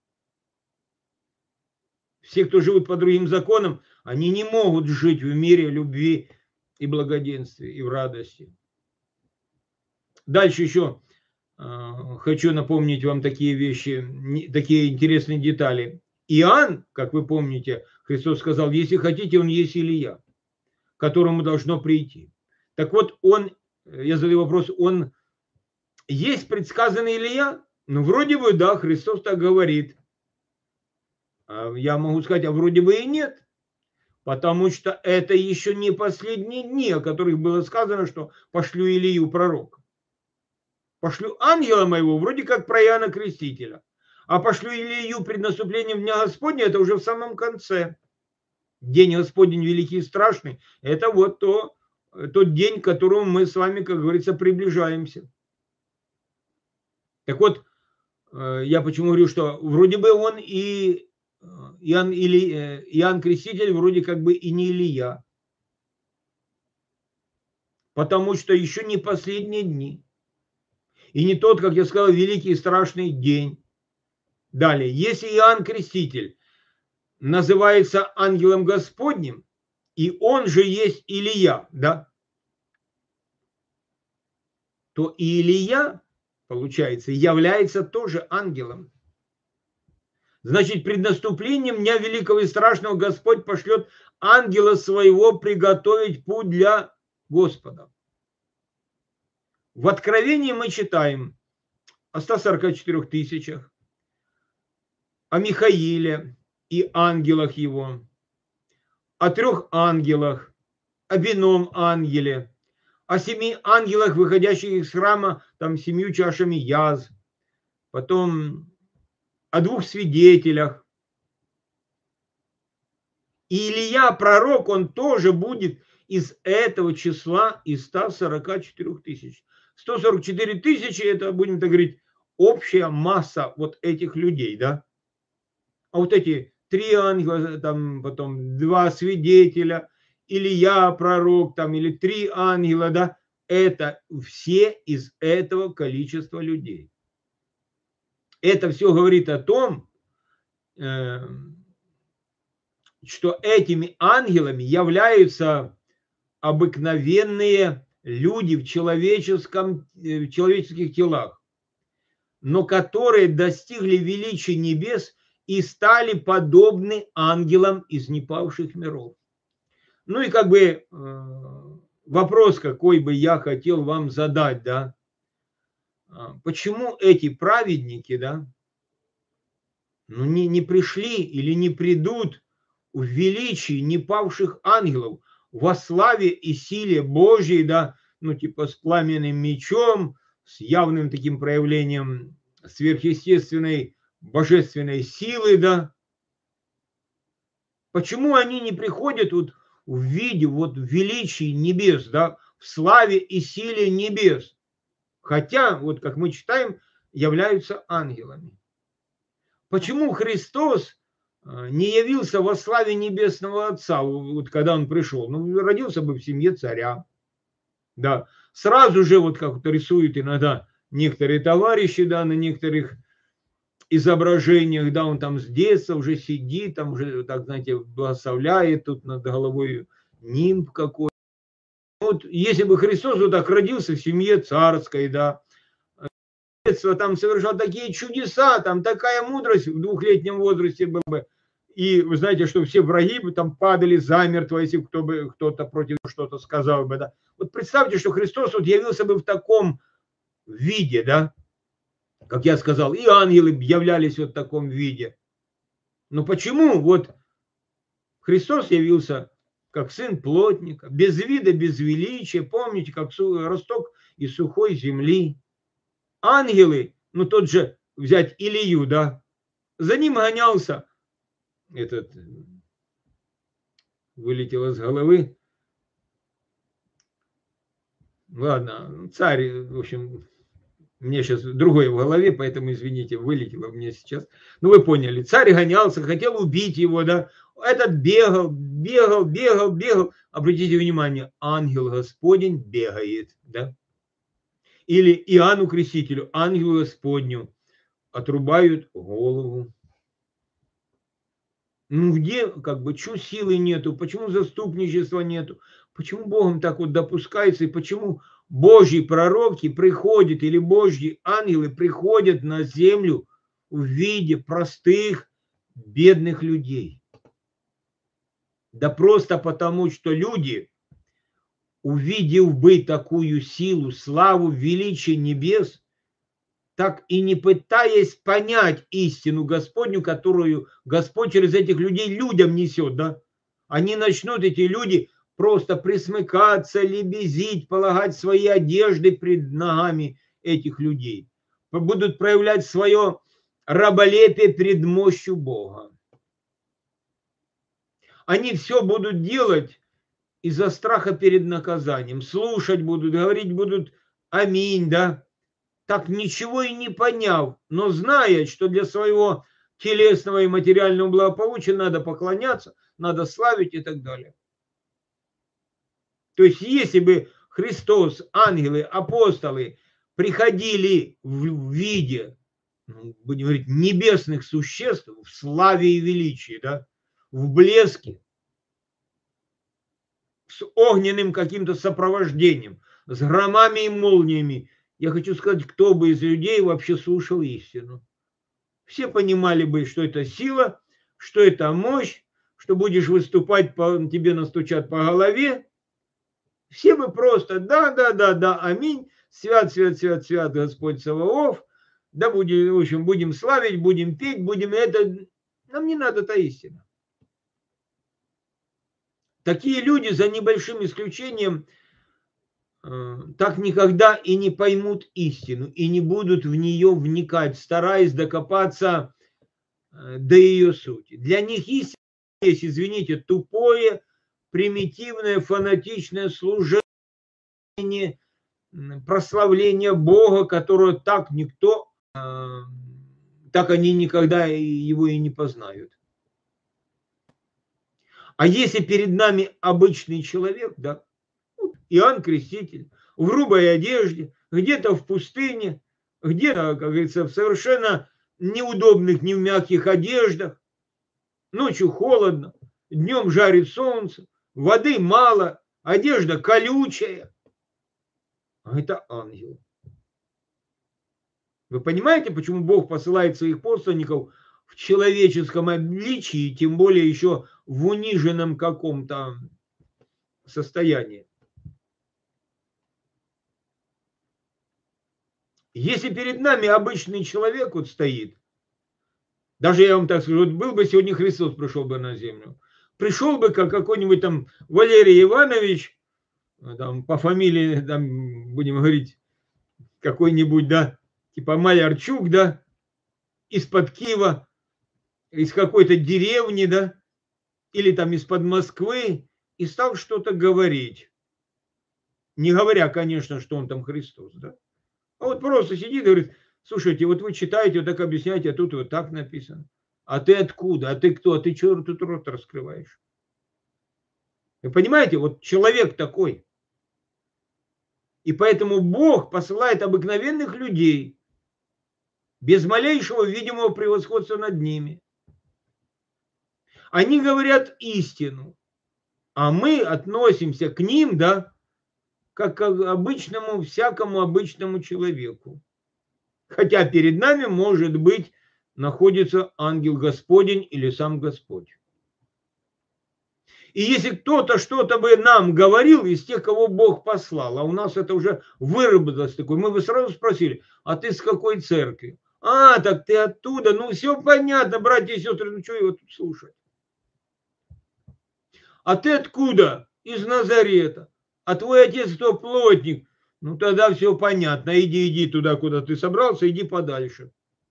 Все, кто живут по другим законам, они не могут жить в мире любви и благоденствия, и в радости. Дальше еще хочу напомнить вам такие вещи, такие интересные детали. Иоанн, как вы помните, Христос сказал, если хотите, он есть Илия, к которому должно прийти. Так вот, я задаю вопрос, он есть предсказанный Илия? Ну, вроде бы, да, Христос так говорит. Я могу сказать, а вроде бы и нет. Потому что это еще не последние дни, о которых было сказано, что пошлю Илию пророка. Пошлю ангела моего, вроде как про Иоанна Крестителя. А пошлю Илью пред наступлением Дня Господня, это уже в самом конце. День Господень великий и страшный, это вот тот день, к которому мы с вами, как говорится, приближаемся. Так вот, я почему говорю, что вроде бы он и Иоанн Креститель вроде как бы и не Илия. Потому что еще не последние дни. И не тот, как я сказал, великий и страшный день. Далее, если Иоанн Креститель называется ангелом Господним, и он же есть Илия, да, то и Илия получается, является тоже ангелом. Значит, пред наступлением дня великого и страшного Господь пошлет ангела своего приготовить путь для Господа. В Откровении мы читаем о 144 тысячах, о Михаиле и ангелах его, о 3 ангелах, о ином ангеле, о 7 ангелах, выходящих из храма, там 7 чашами язв, потом о 2 свидетелях. И Илия, пророк, он тоже будет из этого числа, из 144 тысяч. 144 тысячи, это, будем так говорить, общая масса вот этих людей, да. А вот эти 3 ангела, там потом 2 свидетеля, Илия, пророк, там, или 3 ангела, да, это все из этого количества людей. Это все говорит о том, что этими ангелами являются обыкновенные люди в человеческих телах, но которые достигли величия небес и стали подобны ангелам из непавших миров. Ну и как бы вопрос, какой бы я хотел вам задать, да, почему эти праведники, да, ну не пришли или не придут в величии непавших ангелов, во славе и силе Божьей, да, ну типа с пламенным мечом, с явным таким проявлением сверхъестественной божественной силы, да. Почему они не приходят вот в виде вот величии небес, да, в славе и силе небес, хотя, вот как мы читаем, являются ангелами? Почему Христос не явился во славе Небесного Отца, вот когда Он пришел? Ну, родился бы в семье царя. Да. Сразу же, вот как рисуют иногда некоторые товарищи, да, на некоторых изображениях, да, он там с детства уже сидит, там уже, так знаете, благословляет, тут над головой нимб какой-то. Вот если бы Христос вот так родился в семье царской, да, там совершал такие чудеса, там такая мудрость в 2-летнем возрасте была бы. И вы знаете, что все враги бы там падали замертво, если кто-то против что-то сказал бы, да. Вот представьте, что Христос вот явился бы в таком виде, да, как я сказал, и ангелы являлись вот в таком виде. Но почему вот Христос явился как сын плотника, без вида, без величия, помните, как росток из сухой земли. Ангелы, ну тот же взять Илью, да, за ним гонялся, этот вылетел из головы. Ладно, царь, в общем, мне сейчас другое в голове, поэтому, извините, вылетело мне сейчас. Ну, вы поняли, царь гонялся, хотел убить его, да, этот бегал. Обратите внимание, ангел Господень бегает, да. Или Иоанну Крестителю, ангелу Господню, отрубают голову. Ну где, как бы, чего силы нету, почему заступничества нету, почему Богом так вот допускается, и почему Божьи пророки приходят, или Божьи ангелы приходят на землю в виде простых, бедных людей. Да просто потому, что люди, увидев бы такую силу, славу, величие небес, так и не пытаясь понять истину Господню, которую Господь через этих людей людям несет, да, они начнут, эти люди, просто присмыкаться, лебезить, полагать свои одежды пред ногами этих людей. Будут проявлять свое раболепие пред мощью Бога. Они все будут делать из-за страха перед наказанием. Слушать будут, говорить будут аминь, да, так ничего и не поняв, но зная, что для своего телесного и материального благополучия надо поклоняться, надо славить и так далее. То есть, если бы Христос, ангелы, апостолы приходили в виде, будем говорить, небесных существ в славе и величии, да, в блеске, с огненным каким-то сопровождением, с громами и молниями, Я хочу сказать, кто бы из людей вообще слушал истину. Все понимали бы, что это сила, что это мощь, что будешь выступать, тебе настучат по голове. Все бы просто да, аминь, свят, свят, свят, свят Господь Саваоф, да будем, в общем, будем славить, будем петь, будем это. Нам не надо та истина. Такие люди, за небольшим исключением, так никогда и не поймут истину, и не будут в нее вникать, стараясь докопаться до ее сути. Для них истина есть, извините, тупое, примитивное, фанатичное служение, прославление Бога, которого так никто, так они никогда его и не познают. А если перед нами обычный человек, да, Иоанн Креститель, в грубой одежде, где-то в пустыне, где-то, как говорится, в совершенно неудобных, не в мягких одеждах, ночью холодно, днем жарит солнце, воды мало, одежда колючая. А это ангел. Вы понимаете, почему Бог посылает своих посланников в человеческом обличии, тем более еще в униженном каком-то состоянии? Если перед нами обычный человек вот стоит, даже я вам так скажу, вот был бы сегодня Христос, пришел бы на землю, пришел бы как какой-нибудь там Валерий Иванович, там, по фамилии, там, будем говорить, какой-нибудь, да, типа Малярчук, да, из-под Киева, из какой-то деревни, да, или там из-под Москвы, и стал что-то говорить. Не говоря, конечно, что он там Христос, да. А вот просто сидит и говорит: слушайте, вот вы читаете, вот так объясняете, а тут вот так написано. А ты откуда? А ты кто? А ты чего тут рот раскрываешь? Вы понимаете, вот человек такой. И поэтому Бог посылает обыкновенных людей без малейшего видимого превосходства над ними. Они говорят истину, а мы относимся к ним, да, как к обычному, всякому обычному человеку. Хотя перед нами, может быть, находится ангел Господень или сам Господь. И если кто-то что-то бы нам говорил из тех, кого Бог послал, а у нас это уже выработалось такое, мы бы сразу спросили: а ты с какой церкви? А, так ты оттуда, ну все понятно, братья и сестры, ну что его тут слушать? А ты откуда? Из Назарета. А твой отец кто, плотник? Ну тогда все понятно, иди туда, куда ты собрался, иди подальше.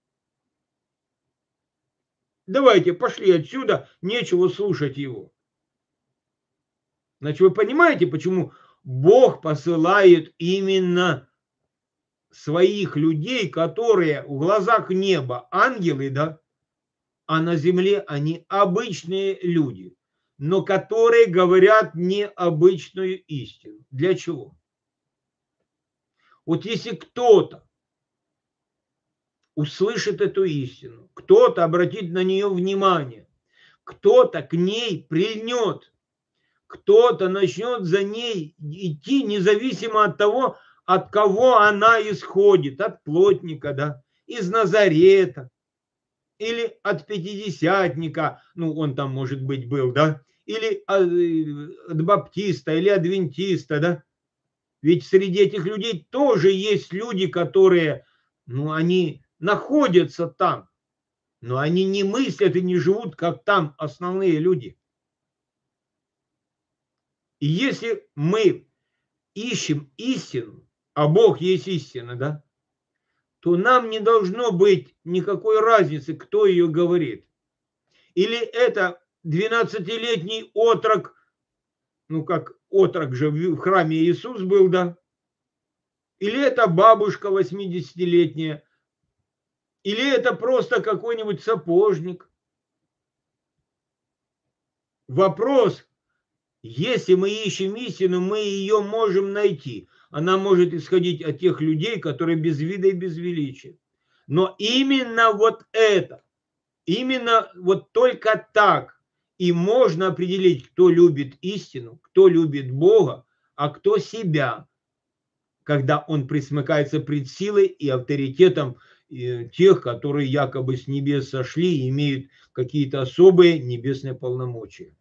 Давайте, пошли отсюда, нечего слушать его. Значит, вы понимаете, почему Бог посылает именно своих людей, которые в глазах неба ангелы, да, а на земле они обычные люди, но которые говорят необычную истину. Для чего? Вот если кто-то услышит эту истину, кто-то обратит на нее внимание, кто-то к ней прильнет, кто-то начнет за ней идти, независимо от того, от кого она исходит, от плотника, да, из Назарета, или от пятидесятника, ну, он там, может быть, был, да, или от баптиста, или адвентиста, да. Ведь среди этих людей тоже есть люди, которые, ну, они находятся там, но они не мыслят и не живут, как там основные люди. И если мы ищем истину, а Бог есть истина, да, то нам не должно быть никакой разницы, кто ее говорит. Или это 12-летний отрок, ну как отрок же в храме Иисус был, да, или это бабушка 80-летняя, или это просто какой-нибудь сапожник. Вопрос: если мы ищем истину, мы ее можем найти. Она может исходить от тех людей, которые без вида и без величия. Но именно вот это, именно вот только так и можно определить, кто любит истину, кто любит Бога, а кто себя. когда он присмыкается пред силой и авторитетом тех, которые якобы с небес сошли и имеют какие-то особые небесные полномочия.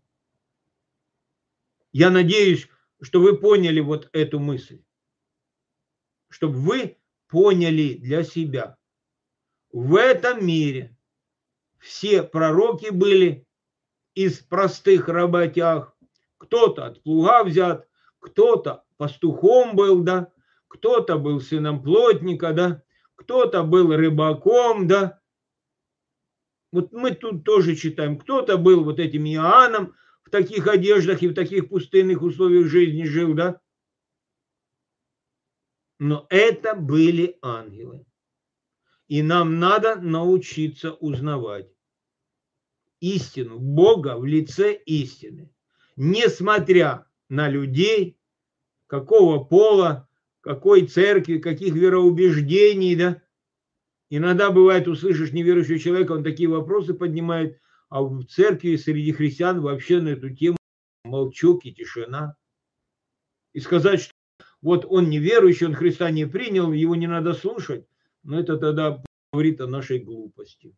Я надеюсь, что вы поняли вот эту мысль, чтобы вы поняли для себя. В этом мире все пророки были из простых работяг. Кто-то от плуга взят, кто-то пастухом был, да, кто-то был сыном плотника, да, кто-то был рыбаком, да. Вот мы тут тоже читаем, кто-то был вот этим Иоанном, в таких одеждах и в таких пустынных условиях жизни жил, да. Но это были ангелы. И нам надо научиться узнавать истину Бога в лице истины, несмотря на людей, какого пола, какой церкви, каких вероубеждений, да. Иногда бывает, услышишь неверующего человека, он такие вопросы поднимает, а в церкви среди христиан вообще на эту тему молчок и тишина. И сказать, что вот он неверующий, он Христа не принял, его не надо слушать, но это тогда говорит о нашей глупости.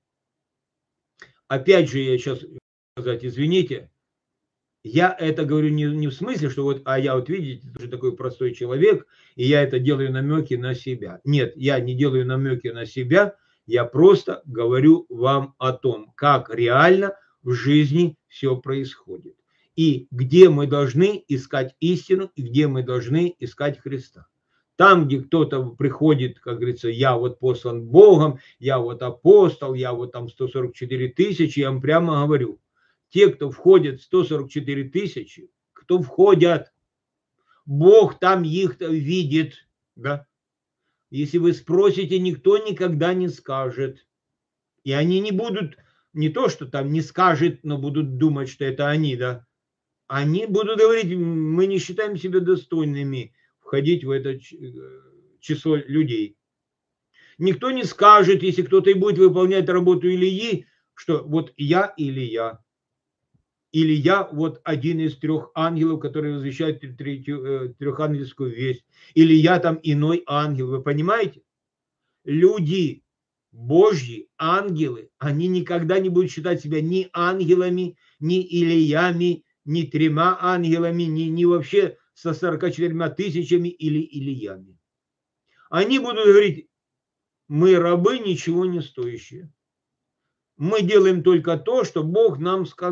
Опять же, я сейчас сказать, извините, я это говорю не в смысле, что вот, а я вот видите, тоже такой простой человек, и я это делаю намеки на себя. Нет, я не делаю намеки на себя, я просто говорю вам о том, как реально в жизни все происходит. И где мы должны искать истину, и где мы должны искать Христа. Там, где кто-то приходит, как говорится, я вот послан Богом, я вот апостол, я вот там 144 тысячи, я вам прямо говорю, те, кто входят, 144 тысячи, кто входят, Бог там их видит, да. Если вы спросите, никто никогда не скажет. И они не будут, не то, что там не скажет, но будут думать, что это они, да. Они будут говорить, мы не считаем себя достойными входить в это число людей. Никто не скажет, если кто-то и будет выполнять работу Илии, что вот я Илия. Или я вот один из трех ангелов, которые возвещают трехангельскую весть. Или я там иной ангел. Вы понимаете? Люди Божьи, ангелы, они никогда не будут считать себя ни ангелами, ни Илиями, ни тремя ангелами, ни вообще со 44 тысячами или Илиями. Они будут говорить, мы рабы ничего не стоящие. Мы делаем только то, что Бог нам сказал.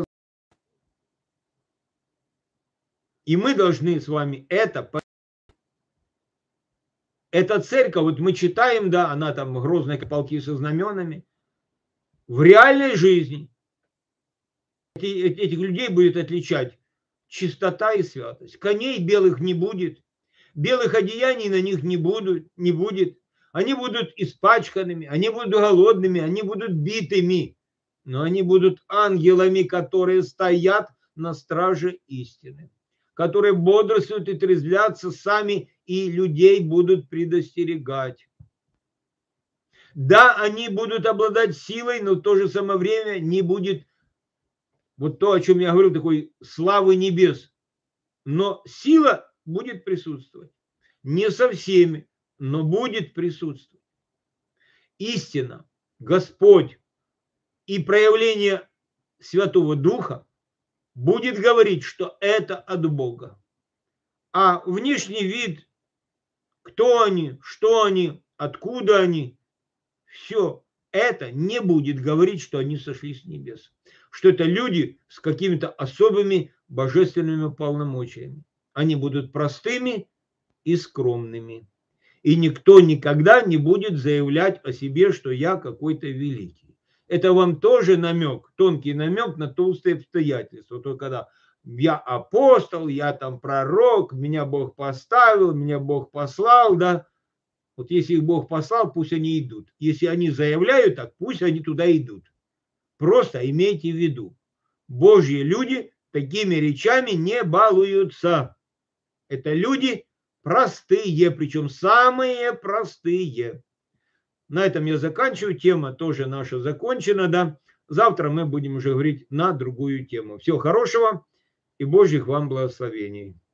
И мы должны с вами это понять. Эта церковь, вот мы читаем, да, она там грозная, как полки со знаменами. В реальной жизни этих людей будет отличать чистота и святость. Коней белых не будет, белых одеяний на них не будет. Они будут испачканными, они будут голодными, они будут битыми. Но они будут ангелами, которые стоят на страже истины, которые бодрствуют и трезвятся сами, и людей будут предостерегать. Да, они будут обладать силой, но в то же самое время не будет вот то, о чем я говорю, такой славы небес. Но сила будет присутствовать. Не со всеми, но будет присутствовать. Истина, Господь и проявление Святого Духа будет говорить, что это от Бога. А внешний вид, кто они, что они, откуда они, все это не будет говорить, что они сошли с небес. Что это люди с какими-то особыми божественными полномочиями. Они будут простыми и скромными. И никто никогда не будет заявлять о себе, что я какой-то великий. Это вам тоже намек, тонкий намек на толстые обстоятельства. То когда я апостол, я там пророк, меня Бог поставил, меня Бог послал, да. Вот если их Бог послал, пусть они идут. Если они заявляют так, пусть они туда идут. Просто имейте в виду, Божьи люди такими речами не балуются. Это люди простые, причем самые простые. На этом я заканчиваю. Тема тоже наша закончена, да. Завтра мы будем уже говорить на другую тему. Всего хорошего и Божьих вам благословений.